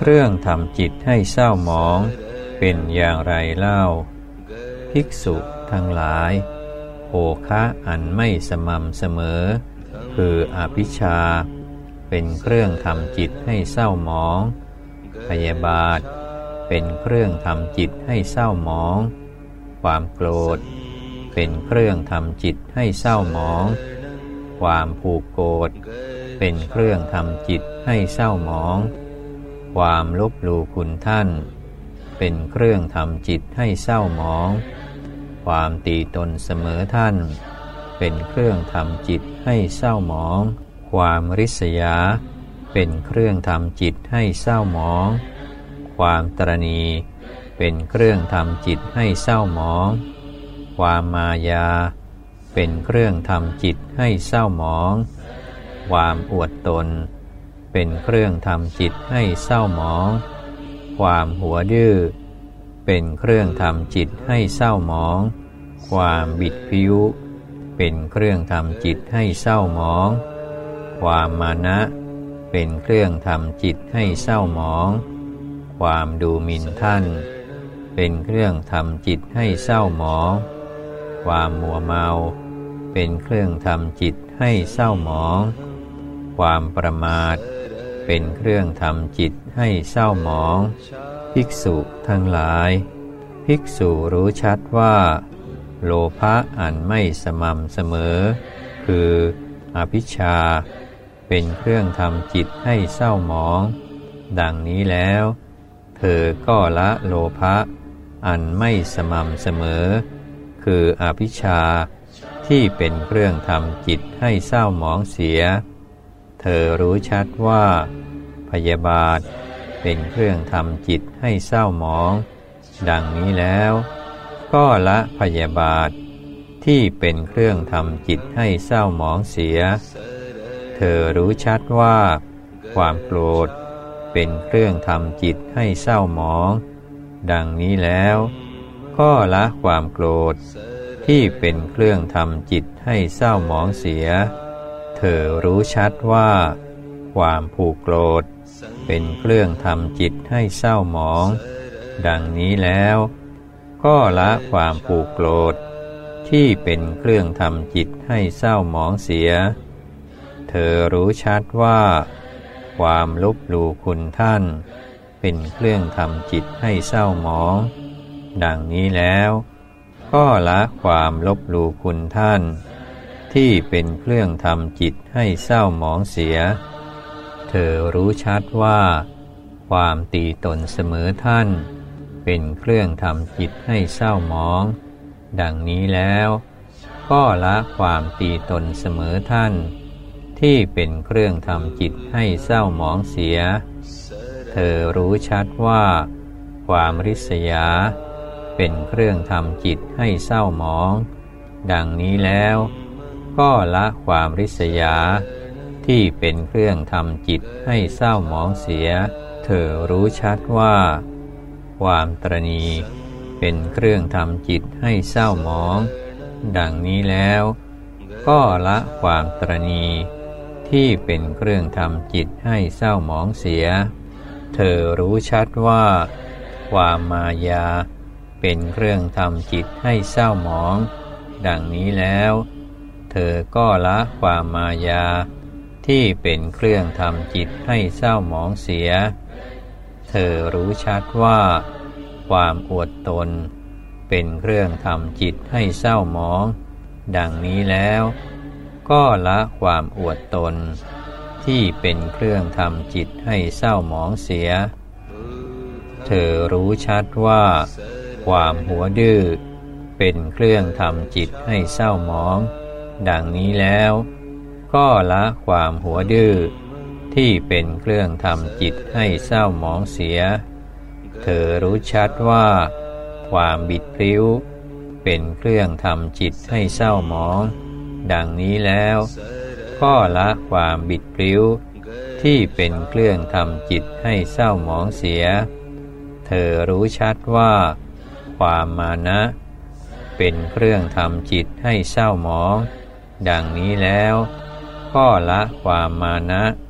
เครื่องทำจิตให้เศร้าหมองเป็นอย่างไรเล่าภิกษุทั้งหลายโภคะอันไม่สม่ำเสมอคืออภิชฌาเป็นเครื่องทำจิตให้เศร้าหมองพยาบาทเป็นเครื่องทำจิตให้เศร้าหมองความโกรธเป็นเครื่องทำจิตให้เศร้าหมองความผูกโกรธเป็นเครื่องทำจิตให้เศร้าหมองความลบหลู่คุณท่านเป็นเครื่องทำจิตให้เศร้าหมองความตีตนเสมอท่านเป็นเครื่องทำจิตให้เศร้าหมองความริษยาเป็นเครื่องทำจิตให้เศร้าหมองความตระหนี่เป็นเครื่องทำจิตให้เศร้าหมองความมายาเป็นเครื่องทำจิตให้เศร้าหมองความอวดตนเป็นเครื่องทำจิตให้เศร้าหมองความหัวดื้อเป็นเครื่องทำจิตให้เศร้าหมองความบิดพริ้วเป็นเครื่องทำจิตให้เศร้าหมองความมานะเป็นเครื่องทำจิตให้เศร้าหมองความดูหมิ่นท่านเป็นเครื่องทำจิตให้เศร้าหมองความมัวเมาเป็นเครื่องทำจิตให้เศร้าหมองความประมาทเป็นเครื่องทำจิตให้เศร้าหมองภิกษุทั้งหลายภิกษุรู้ชัดว่าโลภะอันไม่สม่ำเสมอคืออภิชฌาเป็นเครื่องทำจิตให้เศร้าหมองดังนี้แล้วเธอก็ละโลภะอันไม่สม่ำเสมอคืออภิชฌาที่เป็นเครื่องทำจิตให้เศร้าหมองเสียเธอรู้ชัดว่าพยาบาทเป็นเครื่องทำจิตให้เศร้าหมองดังนี้แล้วก็ละพยาบาทที่เป็นเครื่องทำจิตให้เศร้าหมองเสียเธอรู้ชัดว่าความโกรธเป็นเครื่องทำจิตให้เศร้าหมองดังนี้แล้วก็ละความโกรธที่เป็นเครื่องทำจิตให้เศร้าหมองเสียเธอรู้ชัดว่าความผูกโกรธเป็นเครื่องทำจิตให้เศร้าหมองดังนี้แล้วก็ละความผูกโกรธที่เป็นเครื่องทำจิตให้เศร้าหมองเสียเธอรู้ชัดว่าความลบหลู่คุณท่านเป็นเครื่องทำจิตให้เศร้าหมองดังนี้แล้วก็ละความลบหลู่คุณท่านที่เป็นเครื่องทำจิตให้เศร้าหมองเสียเธอรู้ชัดว่าความตีตนเสมอท่านเป็นเครื่องทำจิตให้เศร้าหมองดังนี้แล้วก็ละความตีตนเสมอท่านที่เป็นเครื่องทำจิตให้เศร้าหมองเสียเธอรู้ชัดว่าความริษยาเป็นเครื่องทำจิตให้เศร้าหมองดังนี้แล้วก็ละความริษยาที่เป็นเครื่องทำจิตให้เศร้าหมองเสียเธอรู้ชัดว่าความตระหนี่เป็นเครื่องทำจิตให้เศร้าหมองดังนี้แล้วก็ละความตระหนี่ที่เป็นเครื่องทำจิตให้เศร้าหมองเสียเธอรู้ชัดว่าความมายาเป็นเครื่องทำจิตให้เศร้าหมองดังนี้แล้วเธอก็ละความมายาที่เป็นเครื่องทำจิตให้เศร้าหมองเสียเธอรู้ชัดว่าความอวดตนเป็นเครื่องทำจิตให้เศร้าหมองดังนี้แล้วก็ละความอวดตนที่เป็นเครื่องทำจิตให้เศร้าหมองเสียเธอรู้ชัดว่าความหัวดื้อเป็นเครื่องทำจิตให้เศร้าหมองดังนี้แล้วก็ละความหัวดื้อที่เป็นเครื่องทำจิตให้เศร้าหมองเสียเธอรู้ชัดว่าความบิดพริ้วเป็นเครื่องทำจิตให้เศร้าหมองดังนี้แล้วก็ละความบิดพริ้วที่เป็นเครื่องทำจิตให้เศร้าหมองเสียเธอรู้ชัดว่าความมานะเป็นเครื่องทำจิตให้เศร้าหมองดังนี้แล้วก็ละความมานะ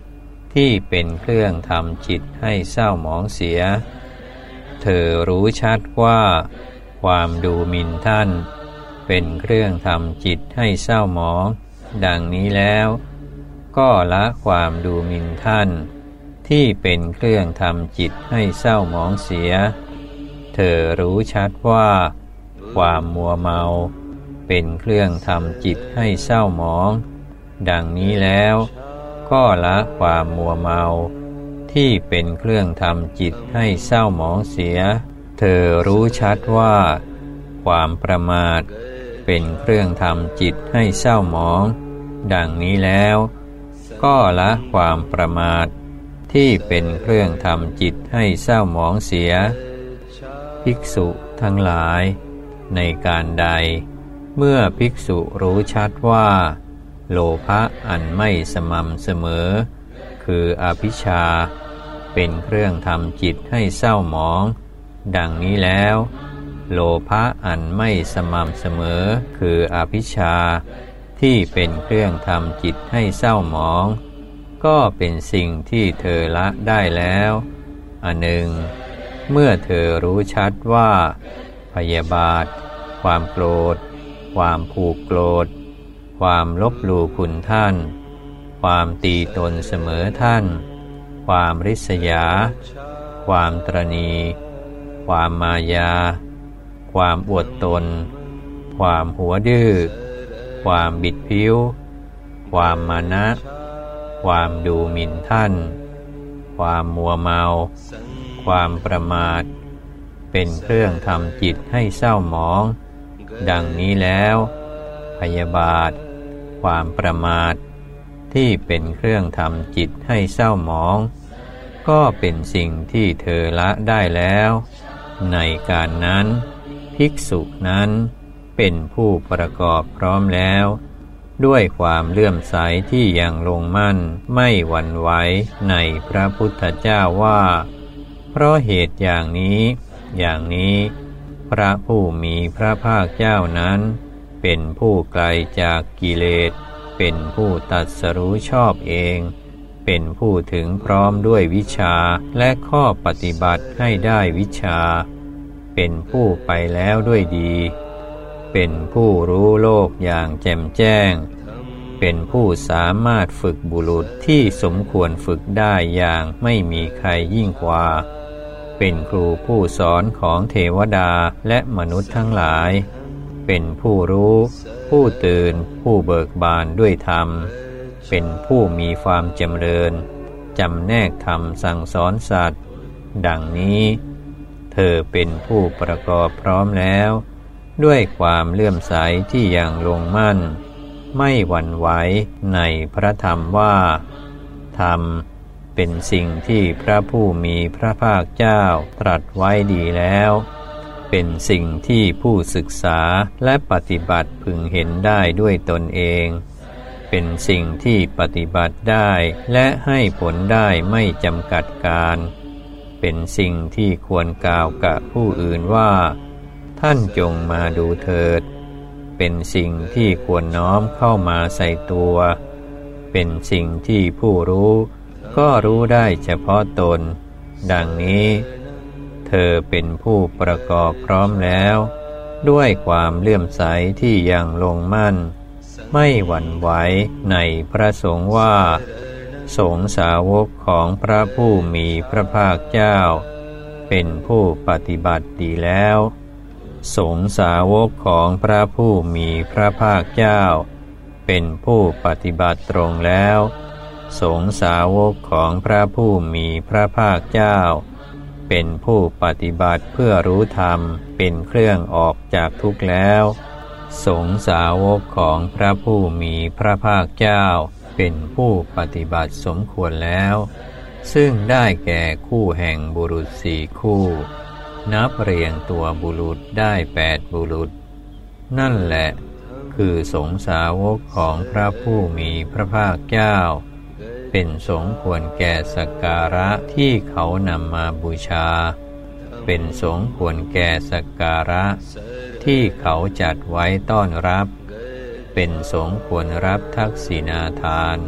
ที่เป็นเครื่องทำจิตให้เศร้าหมองเสียเธอรู้ชัดว่าความดูหมิ่นท่านเป็นเครื่องทำจิตให้เศร้าหมองดังนี้แล้วก็ละความดูหมิ่นท่านที่เป็นเครื่องทำจิตให้เศร้าหมองเสียเธอรู้ชัดว่าความมัวเมาเป็นเครื่องทำจิตให้เศร้าหมองดังนี้แล้วก็ละความมัวเมาที่เป็นเครื่องทำจิตให้เศร้าหมองเสียเธอรู้ชัดว่าความประมาทเป็นเครื่องทำจิตให้เศร้าหมองดังนี้แล้วก็ละความประมาทที่เป็นเครื่องทำจิตให้เศร้าหมองเสียภิกษุทั้งหลายในการใดเมื่อภิกษุรู้ชัดว่าโลภะอันไม่สม่ำเสมอคืออภิชฌาเป็นเครื่องทำจิตให้เศร้าหมองดังนี้แล้วโลภะอันไม่สม่ำเสมอคืออภิชฌาที่เป็นเครื่องทำจิตให้เศร้าหมองก็เป็นสิ่งที่เธอละได้แล้วอันหนึ่งเมื่อเธอรู้ชัดว่าพยาบาทความโกรธความผูกโกรธความลบหลู่คุณท่านความตีตนเสมอท่านความริษยาความตระณีความมายาความอวดตนความหัวดื้อความบิดผิวความมานะความดูหมิ่นท่านความมัวเมาความประมาทเป็นเครื่องทำจิตให้เศร้าหมองดังนี้แล้วพยาบาทความประมาทที่เป็นเครื่องทำจิตให้เศร้าหมองก็เป็นสิ่งที่เธอละได้แล้วในการนั้นภิกษุนั้นเป็นผู้ประกอบพร้อมแล้วด้วยความเลื่อมใสที่ยังลงมั่นไม่หวั่นไหวในพระพุทธเจ้าว่าเพราะเหตุอย่างนี้พระผู้มีพระภาคเจ้านั้นเป็นผู้ไกลจากกิเลสเป็นผู้ตรัสรู้ชอบเองเป็นผู้ถึงพร้อมด้วยวิชาและข้อปฏิบัติให้ได้วิชาเป็นผู้ไปแล้วด้วยดีเป็นผู้รู้โลกอย่างแจ่มแจ้งเป็นผู้สามารถฝึกบุรุษที่สมควรฝึกได้อย่างไม่มีใครยิ่งกว่าเป็นครูผู้สอนของเทวดาและมนุษย์ทั้งหลายเป็นผู้รู้ผู้ตื่นผู้เบิกบานด้วยธรรมเป็นผู้มีความจำเริญจำแนกธรรมสั่งสอนสัตว์ดังนี้เธอเป็นผู้ประกอบพร้อมแล้วด้วยความเลื่อมใสที่ยังลงมั่นไม่หวั่นไหวในพระธรรมว่าธรรมเป็นสิ่งที่พระผู้มีพระภาคเจ้าตรัสไว้ดีแล้วเป็นสิ่งที่ผู้ศึกษาและปฏิบัติพึงเห็นได้ด้วยตนเองเป็นสิ่งที่ปฏิบัติได้และให้ผลได้ไม่จำกัดการเป็นสิ่งที่ควรกล่าวกับผู้อื่นว่าท่านจงมาดูเถิดเป็นสิ่งที่ควรน้อมเข้ามาใส่ตัวเป็นสิ่งที่ผู้รู้ก็รู้ได้เฉพาะตนดังนี้เธอเป็นผู้ประกอบพร้อมแล้วด้วยความเลื่อมใสที่ยังลงมั่นไม่หวั่นไหวในพระสงฆ์ว่าสงฆ์สาวกของพระผู้มีพระภาคเจ้าเป็นผู้ปฏิบัติดีแล้วสงฆ์สาวกของพระผู้มีพระภาคเจ้าเป็นผู้ปฏิบัติตรงแล้วสงฆ์สาวกของพระผู้มีพระภาคเจ้าเป็นผู้ปฏิบัติเพื่อรู้ธรรมเป็นเครื่องออกจากทุกข์แล้วสงฆ์สาวกของพระผู้มีพระภาคเจ้าเป็นผู้ปฏิบัติสมควรแล้วซึ่งได้แก่คู่แห่งบุรุษ4คู่นับเรียงตัวบุรุษได้8บุรุษนั่นแหละคือสงฆ์สาวกของพระผู้มีพระภาคเจ้าเป็นสงฆ์ควรแก่สักการะที่เขานำมาบูชาเป็นสงฆ์ควรแก่สักการะที่เขาจัดไว้ต้อนรับเป็นสงฆ์ควรรับทักษิณาทาน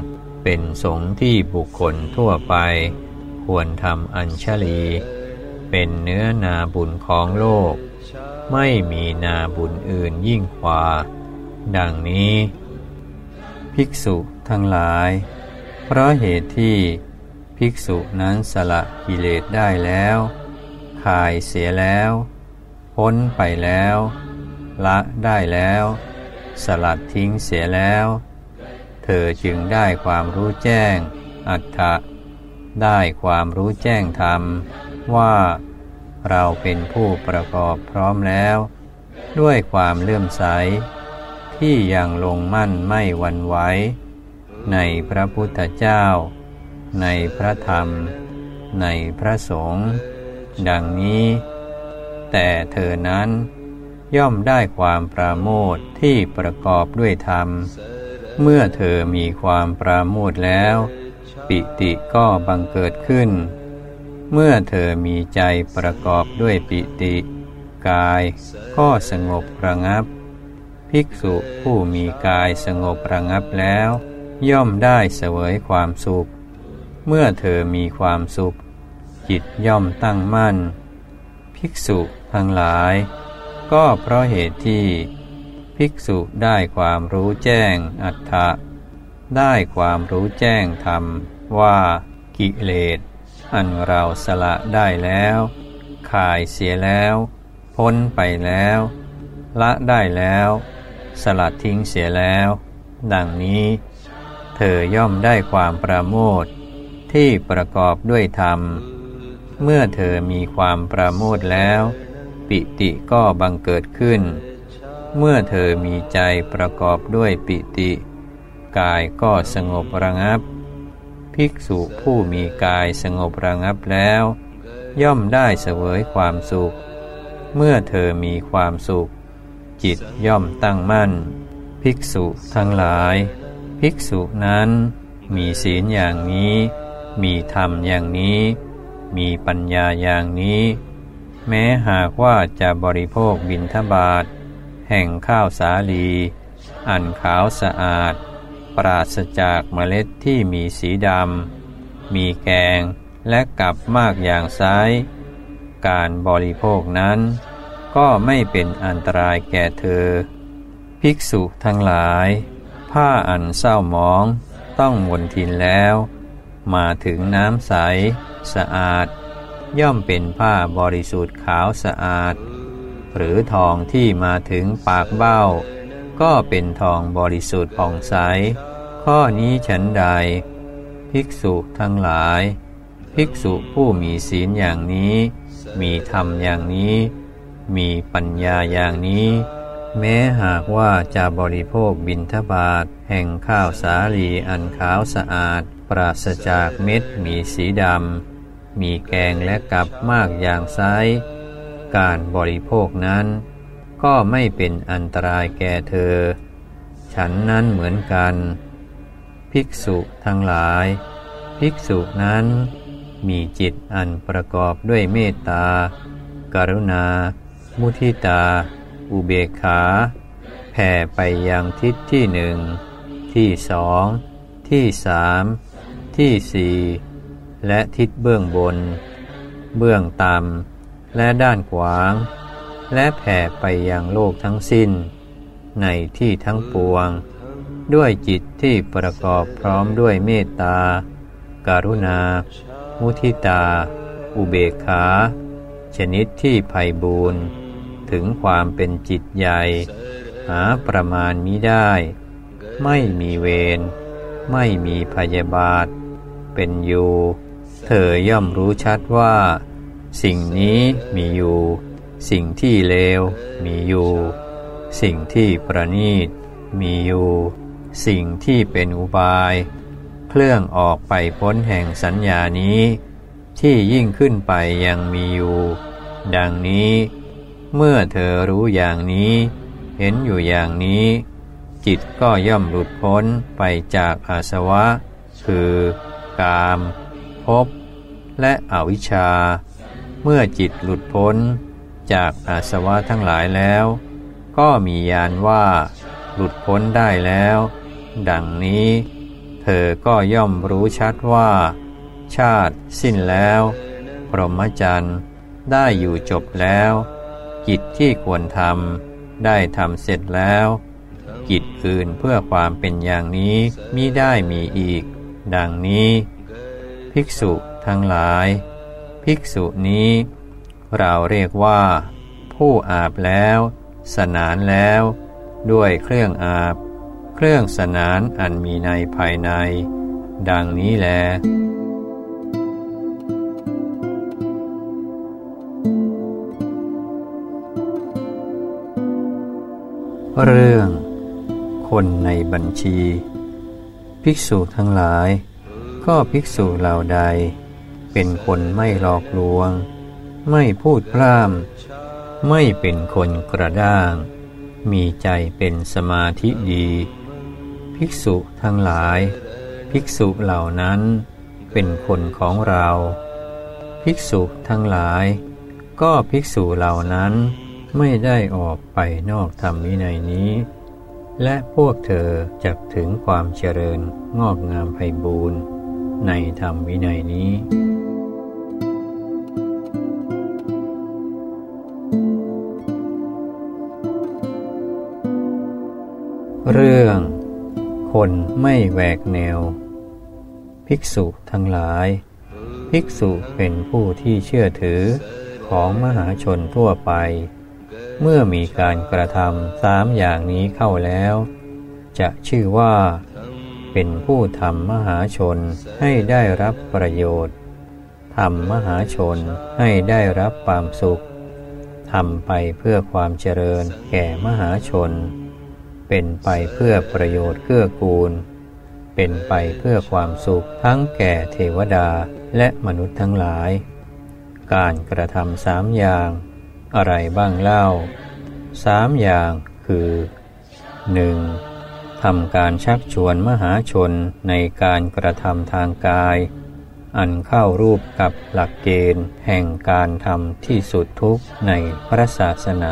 เป็นสงฆ์ที่บุคคลทั่วไปควรทำอัญชลีเป็นเนื้อนาบุญของโลกไม่มีนาบุญอื่นยิ่งกว่าดังนี้ภิกษุทั้งหลายเพราะเหตุที่ภิกษุนั้นสละกิเลสได้แล้วคายเสียแล้วพ้นไปแล้วละได้แล้วสลัดทิ้งเสียแล้วเธอจึงได้ความรู้แจ้งอัตถะได้ความรู้แจ้งธรรมว่าเราเป็นผู้ประกอบพร้อมแล้วด้วยความเลื่อมใสที่ยังลงมั่นไม่หวั่นไหวในพระพุทธเจ้าในพระธรรมในพระสงฆ์ดังนี้แต่เธอนั้นย่อมได้ความปราโมทย์ที่ประกอบด้วยธรรมเมื่อเธอมีความปราโมทย์แล้วปิติก็บังเกิดขึ้นเมื่อเธอมีใจประกอบด้วยปิติกายก็สงบระงับภิกษุผู้มีกายสงบระงับแล้วย่อมได้เสวยความสุขเมื่อเธอมีความสุขจิตย่อมตั้งมั่นภิกษุทั้งหลายก็เพราะเหตุที่ภิกษุได้ความรู้แจ้งอัตถะได้ความรู้แจ้งธรรมว่ากิเลสอันเราสละได้แล้วคายเสียแล้วพ้นไปแล้วละได้แล้วสลัดทิ้งเสียแล้วดังนี้เธอย่อมได้ความประโมทย์ที่ประกอบด้วยธรรมเมื่อเธอมีความประโมทย์แล้วปิติก็บังเกิดขึ้นเมื่อเธอมีใจประกอบด้วยปิติกายก็สงบระงับภิกษุผู้มีกายสงบระงับแล้วย่อมได้เสวยความสุขเมื่อเธอมีความสุขจิตย่อมตั้งมั่นภิกษุทั้งหลายภิกษุนั้นมีศีลอย่างนี้มีธรรมอย่างนี้มีปัญญาอย่างนี้แม้หากว่าจะบริโภคบิณฑบาตแห่งข้าวสาลีอันขาวสะอาดปราศจากเมล็ดที่มีสีดำมีแกงและกับมากอย่างไซร้การบริโภคนั้นก็ไม่เป็นอันตรายแก่เธอภิกษุทั้งหลายผ้าอันเศร้าหมองต้องมลทินแล้วมาถึงน้ำใสสะอาดย่อมเป็นผ้าบริสุทธิ์ขาวสะอาดหรือทองที่มาถึงปากเบ้าก็เป็นทองบริสุทธิ์ผ่องใสข้อนี้ฉันใดภิกษุทั้งหลายภิกษุผู้มีศีลอย่างนี้มีธรรมอย่างนี้มีปัญญาอย่างนี้แม้หากว่าจะบริโภคบิณฑบาตแห่งข้าวสาลีอันขาวสะอาดปราศจากเม็ดมีสีดำมีแกงและกับมากอย่างไซร้การบริโภคนั้นก็ไม่เป็นอันตรายแก่เธอฉันนั้นเหมือนกันภิกษุทั้งหลายภิกษุนั้นมีจิตอันประกอบด้วยเมตตากรุณามุทิตาอุเบกขาแผ่ไปยังทิศที่หนึ่งที่สองที่สามที่สี่และทิศเบื้องบนเบื้องต่ำและด้านขวางและแผ่ไปยังโลกทั้งสิ้นในที่ทั้งปวงด้วยจิตที่ประกอบพร้อมด้วยเมตตากรุณามุทิตาอุเบกขาชนิดที่ไพบูรณ์ถึงความเป็นจิตใหญ่หาประมาณมิได้ไม่มีเวรไม่มีพยาบาทเป็นอยู่เธอย่อมรู้ชัดว่าสิ่งนี้มีอยู่สิ่งที่เลวมีอยู่สิ่งที่ประณีตมีอยู่สิ่งที่เป็นอุบายเคลื่องออกไปพ้นแห่งสัญญานี้ที่ยิ่งขึ้นไปยังมีอยู่ดังนี้เมื่อเธอรู้อย่างนี้เห็นอยู่อย่างนี้จิตก็ย่อมหลุดพ้นไปจากอาสวะคือกามภพและอวิชชาเมื่อจิตหลุดพ้นจากอาสวะทั้งหลายแล้วก็มีญาณว่าหลุดพ้นได้แล้วดังนี้เธอก็ย่อมรู้ชัดว่าชาติสิ้นแล้วพรหมจรรย์ได้อยู่จบแล้วกิจที่ควรทำได้ทำเสร็จแล้วกิจอื่นเพื่อความเป็นอย่างนี้มิได้มีอีกดังนี้ภิกษุทั้งหลายภิกษุนี้เราเรียกว่าผู้อาบแล้วสนานแล้วด้วยเครื่องอาบเครื่องสนานอันมีในภายในดังนี้แลเรื่องคนในบัญชีภิกษุทั้งหลายก็ภิกษุเหล่าใดเป็นคนไม่หลอกลวงไม่พูดพร่ำไม่เป็นคนกระด้างมีใจเป็นสมาธิดีภิกษุทั้งหลายภิกษุเหล่านั้นเป็นคนของเราภิกษุทั้งหลายก็ภิกษุเหล่านั้นไม่ได้ออกไปนอกธรรมวินัยนี้และพวกเธอจักถึงความเจริญงอกงามไพบูรณ์ในธรรมวินัยนี้เรื่องคนไม่แหวกแนวภิกษุทั้งหลายภิกษุเป็นผู้ที่เชื่อถือของมหาชนทั่วไปเมื่อมีการกระทำสามอย่างนี้เข้าแล้วจะชื่อว่าเป็นผู้ทำมหาชนให้ได้รับประโยชน์ทำมหาชนให้ได้รับความสุขทำไปเพื่อความเจริญแก่มหาชนเป็นไปเพื่อประโยชน์เกื้อกูลเป็นไปเพื่อความสุขทั้งแก่เทวดาและมนุษย์ทั้งหลายการกระทำสามอย่างอะไรบ้างเล่าสามอย่างคือ 1. ทำการชักชวนมหาชนในการกระทำทางกายอันเข้ารูปกับหลักเกณฑ์แห่งการทำที่สุดทุกข์ในพระศาสนา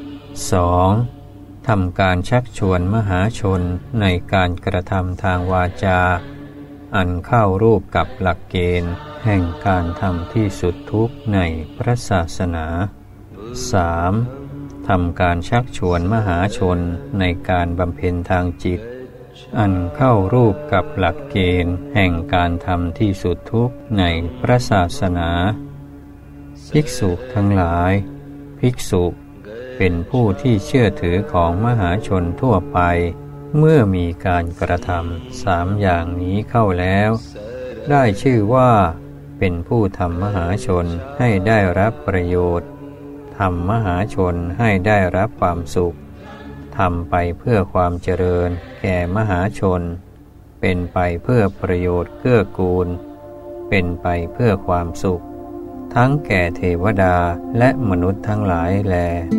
2. ทำการชักชวนมหาชนในการกระทำทางวาจาอันเข้ารูปกับหลักเกณฑ์แห่งการทำที่สุดทุกข์ในพระศาสนา 3. ทำการชักชวนมหาชนในการบำเพ็ญทางจิตอันเข้ารูปกับหลักเกณฑ์แห่งการทำที่สุดทุกข์ในพระศาสนาภิกษุทั้งหลายภิกษุเป็นผู้ที่เชื่อถือของมหาชนทั่วไปเมื่อมีการกระทำสามอย่างนี้เข้าแล้วได้ชื่อว่าเป็นผู้ทำมหาชนให้ได้รับประโยชน์ทำมหาชนให้ได้รับความสุขทำไปเพื่อความเจริญแก่มหาชนเป็นไปเพื่อประโยชน์เกื้อกูลเป็นไปเพื่อความสุขทั้งแก่เทวดาและมนุษย์ทั้งหลายแล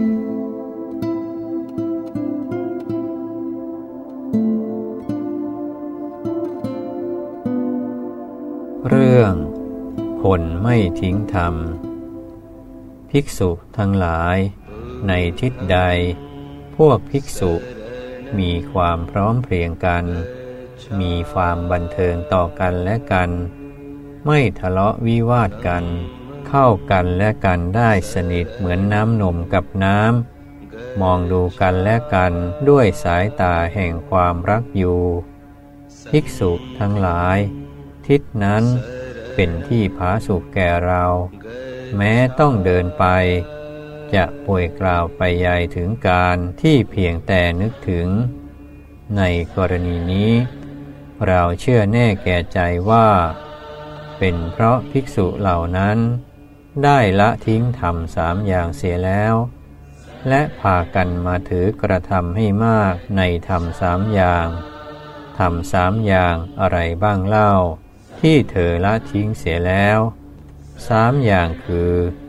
เรื่องคนไม่ทิ้งธรรมภิกษุทั้งหลายในทิศใดพวกภิกษุมีความพร้อมเพรียงกันมีความบันเทิงต่อกันและกันไม่ทะเลาะวิวาทกันเข้ากันและกันได้สนิทเหมือนน้ำนมกับน้ำมองดูกันและกันด้วยสายตาแห่งความรักอยู่ภิกษุทั้งหลายทิศนั้นเป็นที่ผาสุกแก่เราแม้ต้องเดินไปจะป่วยกล่าวไปใหญ่ถึงการที่เพียงแต่นึกถึงในกรณีนี้เราเชื่อแน่แก่ใจว่าเป็นเพราะภิกษุเหล่านั้นได้ละทิ้งธรรมสามอย่างเสียแล้วและพากันมาถือกระทำให้มากในธรรมสามอย่างธรรมสามอย่างอะไรบ้างเล่าที่เธอละทิ้งเสียแล้วสามอย่างคือ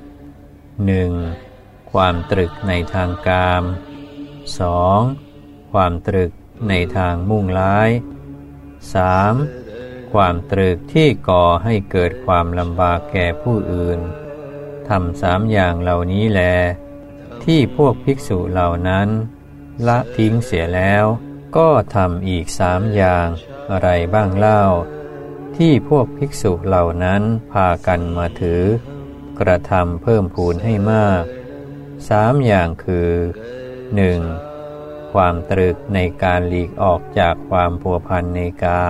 1. ความตรึกในทางกาม 2. ความตรึกในทางมุ่งร้าย 3. ความตรึกที่ก่อให้เกิดความลำบากแก่ผู้อื่นทำสามอย่างเหล่านี้แลที่พวกภิกษุเหล่านั้นละทิ้งเสียแล้วก็ทำอีกสามอย่างอะไรบ้างเล่าที่พวกภิกษุเหล่านั้นพากันมาถือกระทำเพิ่มพูนให้มาก3อย่างคือ 1. ความตรึกในการหลีกออกจากความพัวพันในกาม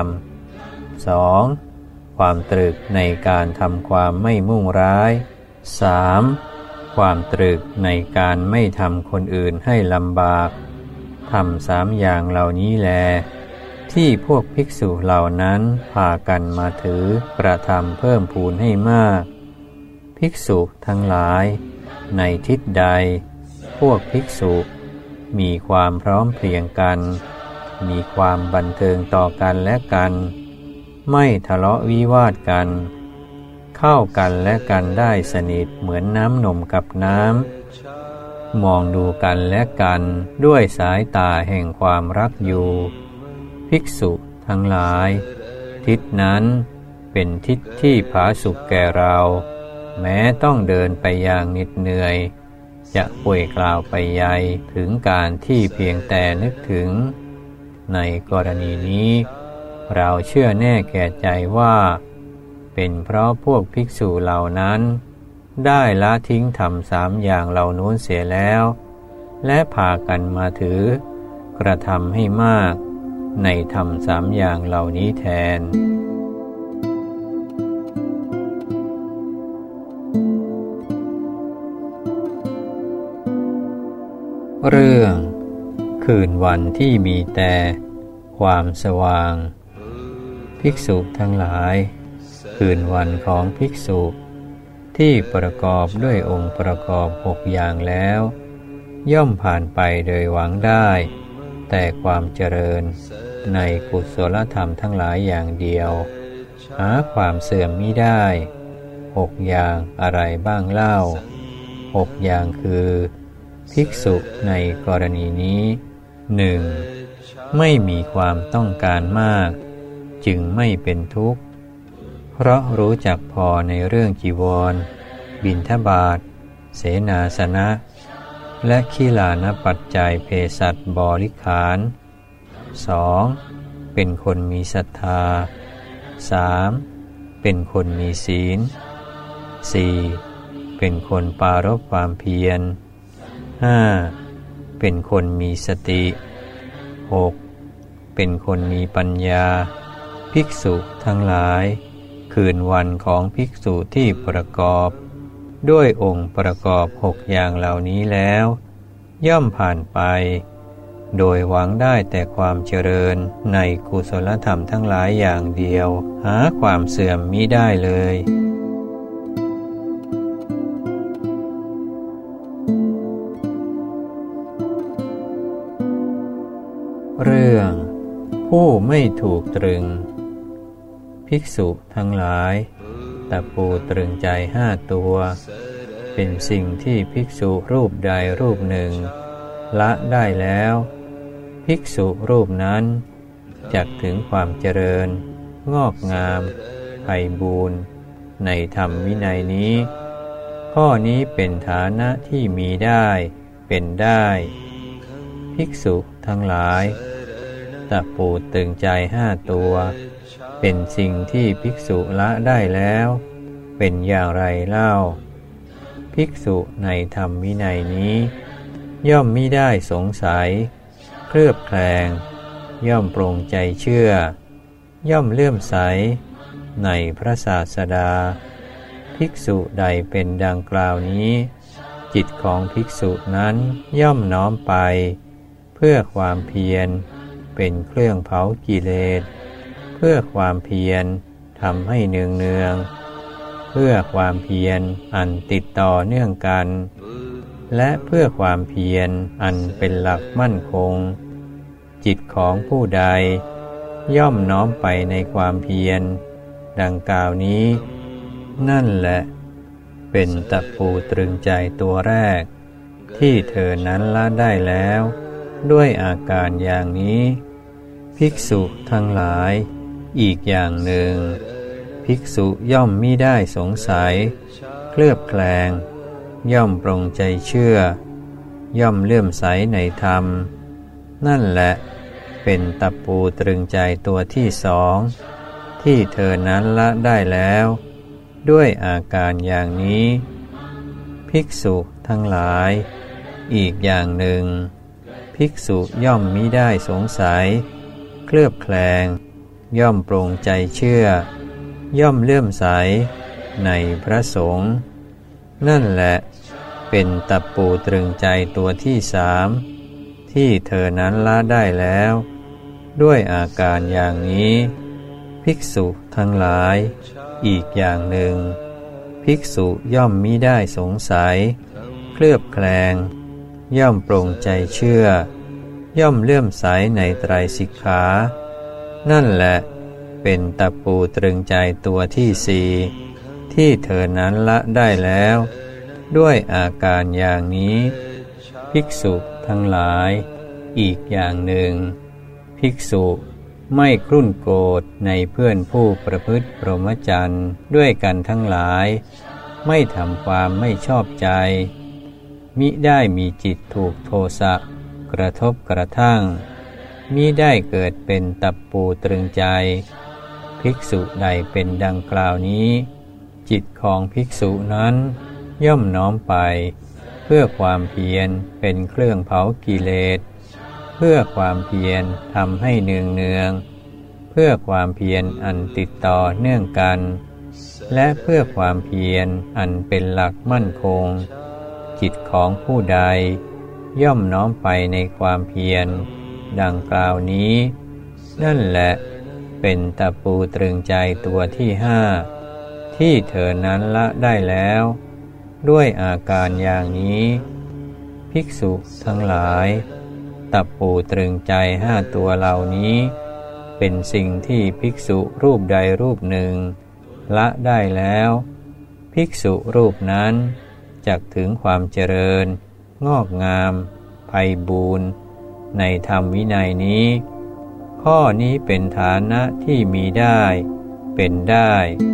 2. ความตรึกในการทำความไม่มุ่งร้าย 3. ความตรึกในการไม่ทำคนอื่นให้ลำบากทำ3อย่างเหล่านี้แลที่พวกภิกษุเหล่านั้นพากันมาถือกระทำเพิ่มพูนให้มากภิกษุทั้งหลายในทิศใดพวกภิกษุมีความพร้อมเพรียงกันมีความบันเทิงต่อกันและกันไม่ทะเลาะวิวาทกันเข้ากันและกันได้สนิทเหมือนน้ำนมกับน้ำมองดูกันและกันด้วยสายตาแห่งความรักอยู่ภิกษุทั้งหลายทิศนั้นเป็นทิศที่ผาสุกแก่เราแม้ต้องเดินไปอย่างเหน็ดเหนื่อยจะป่วยกล่าวไปใหญ่ถึงการที่เพียงแต่นึกถึงในกรณีนี้เราเชื่อแน่แก่ใจว่าเป็นเพราะพวกภิกษุเหล่านั้นได้ละทิ้งธรรม3อย่างเหล่านู้นเสียแล้วและพากันมาถือกระทำให้มากในธรรม3อย่างเหล่านี้แทนเรื่องคืนวันที่มีแต่ความสว่างภิกษุทั้งหลายคืนวันของภิกษุที่ประกอบด้วยองค์ประกอบ6อย่างแล้วย่อมผ่านไปโดยหวังได้แต่ความเจริญในกุศลธรรมทั้งหลายอย่างเดียวหาความเสื่อมมิได้6อย่างอะไรบ้างเล่า6อย่างคือภิกษุในกรณีนี้ 1. ไม่มีความต้องการมากจึงไม่เป็นทุกข์เพราะรู้จักพอในเรื่องจีวรบิณฑบาตเสนาสนะและขีลานปัจจัยเภสัชบริขาร 2. เป็นคนมีศรัทธา 3. เป็นคนมีศีล 4. เป็นคนปรารภความเพียร 5. เป็นคนมีสติ 6. เป็นคนมีปัญญาภิกษุทั้งหลายคืนวันของภิกษุที่ประกอบด้วยองค์ประกอบ6อย่างเหล่านี้แล้วย่อมผ่านไปโดยหวังได้แต่ความเจริญในกุศลธรรมทั้งหลายอย่างเดียวหาความเสื่อมมิได้เลยเรื่องผู้ไม่ถูกตรึงภิกษุทั้งหลายตะปูตรึงใจ5 ตัวเป็นสิ่งที่ภิกษุรูปใดรูปหนึ่งละได้แล้วภิกษุรูปนั้นจักถึงความเจริญงอกงามไพบูรณ์ในธรรมวินัยนี้ข้อนี้เป็นฐานะที่มีได้เป็นได้ภิกษุทั้งหลายตะปูตรึงใจ5 ตัวเป็นสิ่งที่ภิกษุละได้แล้วเป็นอย่างไรเล่าภิกษุในธรรมวินัยนี้ย่อมมิได้สงสัยเคลือบแคลงย่อมปรงใจเชื่อย่อมเลื่อมใสในพระศาสดาภิกษุใดเป็นดังกล่าวนี้จิตของภิกษุนั้นย่อมน้อมไปเพื่อความเพียรเป็นเครื่องเผากิเลสเพื่อความเพียรทำให้เนืองเพื่อความเพียรอันติดต่อเนื่องกันและเพื่อความเพียรอันเป็นหลักมั่นคงจิตของผู้ใดย่อมน้อมไปในความเพียรดังกล่าวนี้นั่นแหละเป็นตะปูตรึงใจตัวแรกที่เธอนั้นละได้แล้วด้วยอาการอย่างนี้ภิกษุทั้งหลายอีกอย่างหนึ่งภิกษุย่อมมิได้สงสัยเคลือบแคลงย่อมปรงใจเชื่อย่อมเลื่อมใสในธรรมนั่นแหละเป็นตะปูตรึงใจตัวที่สองที่เธอนั้นละได้แล้วด้วยอาการอย่างนี้ภิกษุทั้งหลายอีกอย่างหนึ่งภิกษุย่อมมิได้สงสัยเคลือบแคลงย่อมปรงใจเชื่อย่อมเลื่อมใสในพระสงฆ์นั่นแหละเป็นตะปูตรึงใจตัวที่สามที่เธอนั้นละได้แล้วด้วยอาการอย่างนี้ภิกษุทั้งหลายอีกอย่างหนึ่งภิกษุย่อมมิได้สงสัยเคลือบแคลงย่อมปรงใจเชื่อย่อมเลื่อมใสในไตรสิกขานั่นแหละเป็นตะปูตรึงใจตัวที่สี่ที่เธอนั้นละได้แล้วด้วยอาการอย่างนี้ภิกษุทั้งหลายอีกอย่างหนึ่งภิกษุไม่ครุ่นโกรธในเพื่อนผู้ประพฤติพรหมจรรย์ด้วยกันทั้งหลายไม่ทำความไม่ชอบใจมิได้มีจิตถูกโทสะกระทบกระทั่งมิได้เกิดเป็นตะปูตรึงใจภิกษุใดเป็นดังกล่าวนี้จิตของภิกษุนั้นย่อมน้อมไปเพื่อความเพียรเป็นเครื่องเผากิเลสเพื่อความเพียรทำให้เนืองเพื่อความเพียรอันติดต่อเนื่องกันและเพื่อความเพียรอันเป็นหลักมั่นคงจิตของผู้ใดย่อมน้อมไปในความเพียรดังกล่าวนี้นั่นแหละเป็นตะปูตรึงใจตัวที่ห้าที่เธอนั้นละได้แล้วด้วยอาการอย่างนี้ภิกษุทั้งหลายตะปูตรึงใจห้าตัวเหล่านี้เป็นสิ่งที่ภิกษุรูปใดรูปหนึ่งละได้แล้วภิกษุรูปนั้นจักถึงความเจริญงอกงามไพบูรณ์ในธรรมวินัยนี้ข้อนี้เป็นฐานะที่มีได้เป็นได้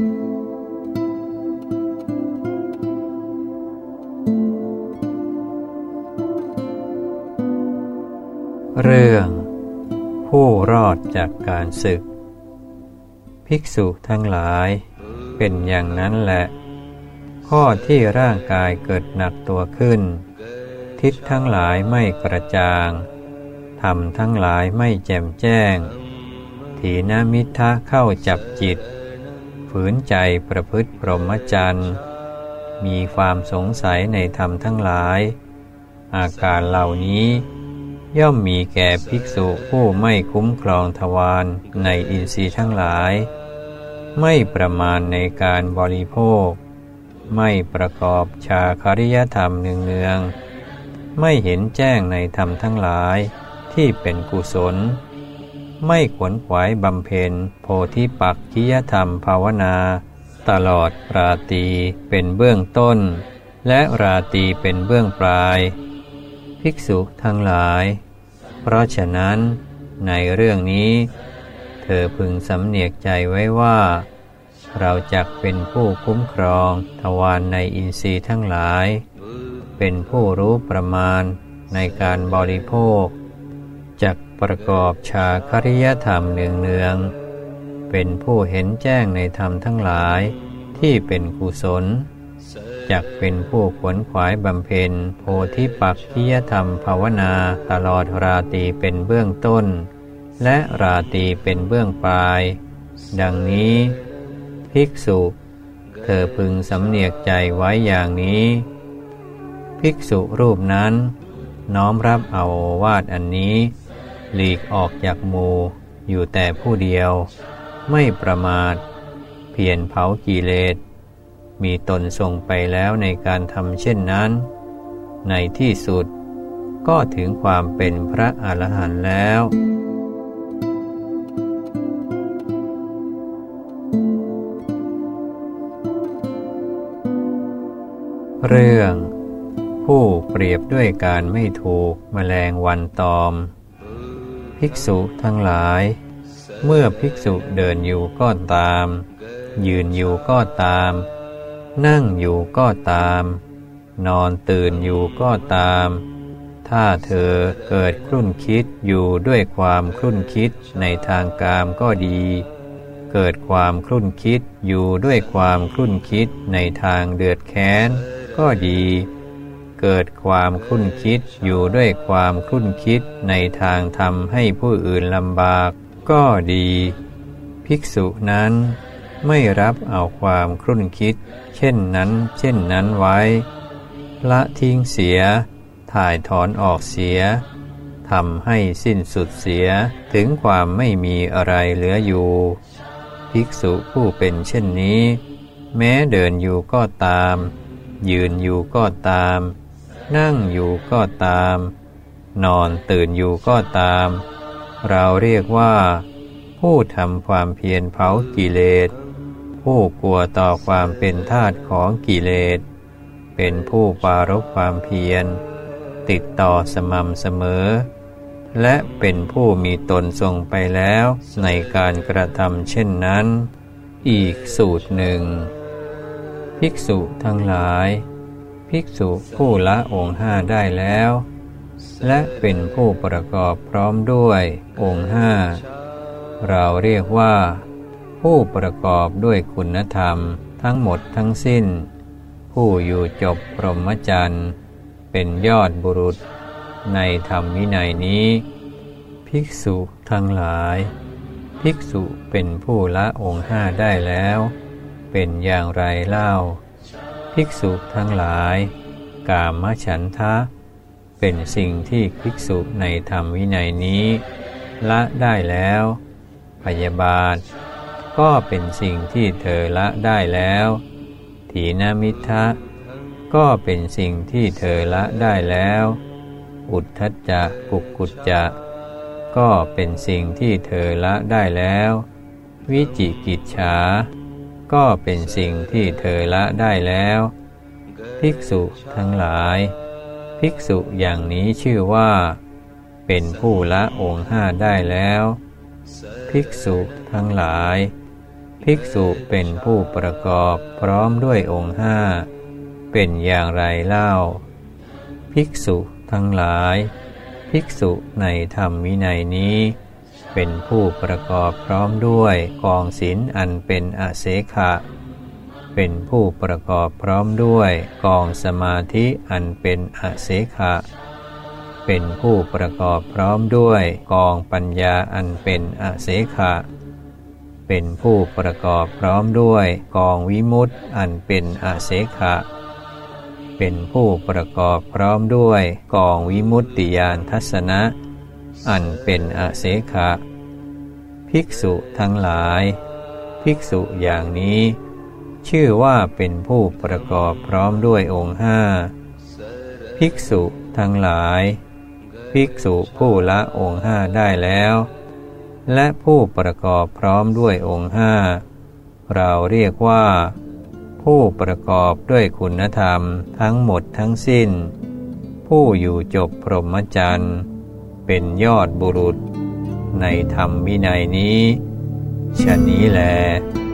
เรื่องผู้รอดจากการศึกภิกษุทั้งหลายเป็นอย่างนั้นแหละข้อที่ร่างกายเกิดหนักตัวขึ้นทิศทั้งหลายไม่กระจ่างธรรมทั้งหลายไม่แจ่มแจ้งถีนมิทธะเข้าจับจิตฝืนใจประพฤติพรหมจรรย์มีความสงสัยในธรรมทั้งหลายอาการเหล่านี้ย่อมมีแก่ภิกษุผู้ไม่คุ้มครองทวารในอินทรีย์ทั้งหลายไม่ประมาณในการบริโภคไม่ประกอบฌาคริยธรรมเนืองๆไม่เห็นแจ้งในธรรมทั้งหลายที่เป็นกุศลไม่ขวนขวายบำเพ็ญโพธิปักขิยธรรมภาวนาตลอดราตรีเป็นเบื้องต้นและราตรีเป็นเบื้องปลายภิกษุทั้งหลายเพราะฉะนั้นในเรื่องนี้เธอพึงสำเนียกใจไว้ว่าเราจักเป็นผู้คุ้มครองทวารในอินทรีย์ทั้งหลายเป็นผู้รู้ประมาณในการบริโภคจักประกอบฌาคริยธรรมเนืองๆเป็นผู้เห็นแจ้งในธรรมทั้งหลายที่เป็นกุศลจักเป็นผู้ขวนขวายบำเพ็ญโพธิปักขิยธรรมภาวนาตลอดราตรีเป็นเบื้องต้นและราตรีเป็นเบื้องปลายดังนี้ภิกษุเธอพึงสำเนียกใจไว้อย่างนี้ภิกษุรูปนั้นน้อมรับเอาโอวาทอันนี้หลีกออกจากหมู่อยู่แต่ผู้เดียวไม่ประมาทเพียรเผากิเลสมีตนทรงไปแล้วในการทำเช่นนั้นในที่สุดก็ถึงความเป็นพระอรหันต์แล้วเรื่องผู้เปรียบด้วยการไม่ถูกแมลงวันตอมภิกษุทั้งหลายเมื่อภิกษุเดินอยู่ก็ตามยืนอยู่ก็ตามนั่งอยู่ก็ตามนอนตื่นอยู่ก็ตามถ้าเธอเกิดครุ่นคิดอยู่ด้วยความครุ่นคิดในทางกามก็ดีเกิดความครุ่นคิดอยู่ด้วยความครุ่นคิดในทางเดือดแค้นก็ดีเกิดความครุ่นคิดอยู่ด้วยความครุ่นคิดในทางทำให้ผู้อื่นลำบากก็ดีภิกษุนั้นไม่รับเอาความครุ่นคิดเช่นนั้นไว้ละทิ้งเสียถ่ายถอนออกเสียทำให้สิ้นสุดเสียถึงความไม่มีอะไรเหลืออยู่ภิกษุผู้เป็นเช่นนี้แม้เดินอยู่ก็ตามยืนอยู่ก็ตามนั่งอยู่ก็ตามนอนตื่นอยู่ก็ตามเราเรียกว่าผู้ทำความเพียรเผากิเลสผู้กลัวต่อความเป็นทาสของกิเลสเป็นผู้ปรารภความเพียรติดต่อสม่ำเสมอและเป็นผู้มีตนทรงไปแล้วในการกระทำเช่นนั้นอีกสูตรหนึ่งภิกษุทั้งหลายภิกษุผู้ละองค์ห้าได้แล้วและเป็นผู้ประกอบพร้อมด้วยองค์ห้าเราเรียกว่าผู้ประกอบด้วยคุณธรรมทั้งหมดทั้งสิ้นผู้อยู่จบพรหมจรรย์เป็นยอดบุรุษในธรรมวินัยนี้ภิกษุทั้งหลายภิกษุเป็นผู้ละองค์ห้าได้แล้วเป็นอย่างไรเล่าภิกษุทั้งหลายกามฉันทะเป็นสิ่งที่ภิกษุในธรรมวินัยนี้ละได้แล้วพยาบาทก็เป็นสิ่งที่เธอละได้แล้วถีนมิทธะก็เป็นสิ่งที่เธอละได้แล้วอุทธัจจะกุกกุจจะก็เป็นสิ่งที่เธอละได้แล้ววิจิกิจฉาก็เป็นสิ่งที่เธอละได้แล้วภิกษุทั้งหลายภิกษุอย่างนี้ชื่อว่าเป็นผู้ละองค์ห้าได้แล้วภิกษุทั้งหลายภิกษุเป็นผู้ประกอบพร้อมด้วยองค์ห้าเป็นอย่างไรเล่าภิกษุทั้งหลายภิกษุในธรรมวินัยนี้เป็นผู้ประกอบพร้อมด้วยกองศีลอันเป็นอเสขะเป็นผู้ประกอบพร้อมด้วยกองสมาธิอันเป็นอเสขะเป็นผู้ประกอบพร้อมด้วยกองปัญญาอันเป็นอเสขะเป็นผู้ประกอบพร้อมด้วยกองวิมุตติอันเป็นอเสขะเป็นผู้ประกอบพร้อมด้วยกองวิมุตติญาณทัศนะอันเป็นอเสขะภิกษุทั้งหลายภิกษุอย่างนี้ชื่อว่าเป็นผู้ประกอบพร้อมด้วยองค์ห้าภิกษุทั้งหลายภิกษุผู้ละองค์ห้าได้แล้วและผู้ประกอบพร้อมด้วยองค์ห้าเราเรียกว่าผู้ประกอบด้วยคุณธรรมทั้งหมดทั้งสิ้นผู้อยู่จบพรหมจรรย์เป็นยอดบุรุษในธรรมวินัยนี้ฉะนี้แล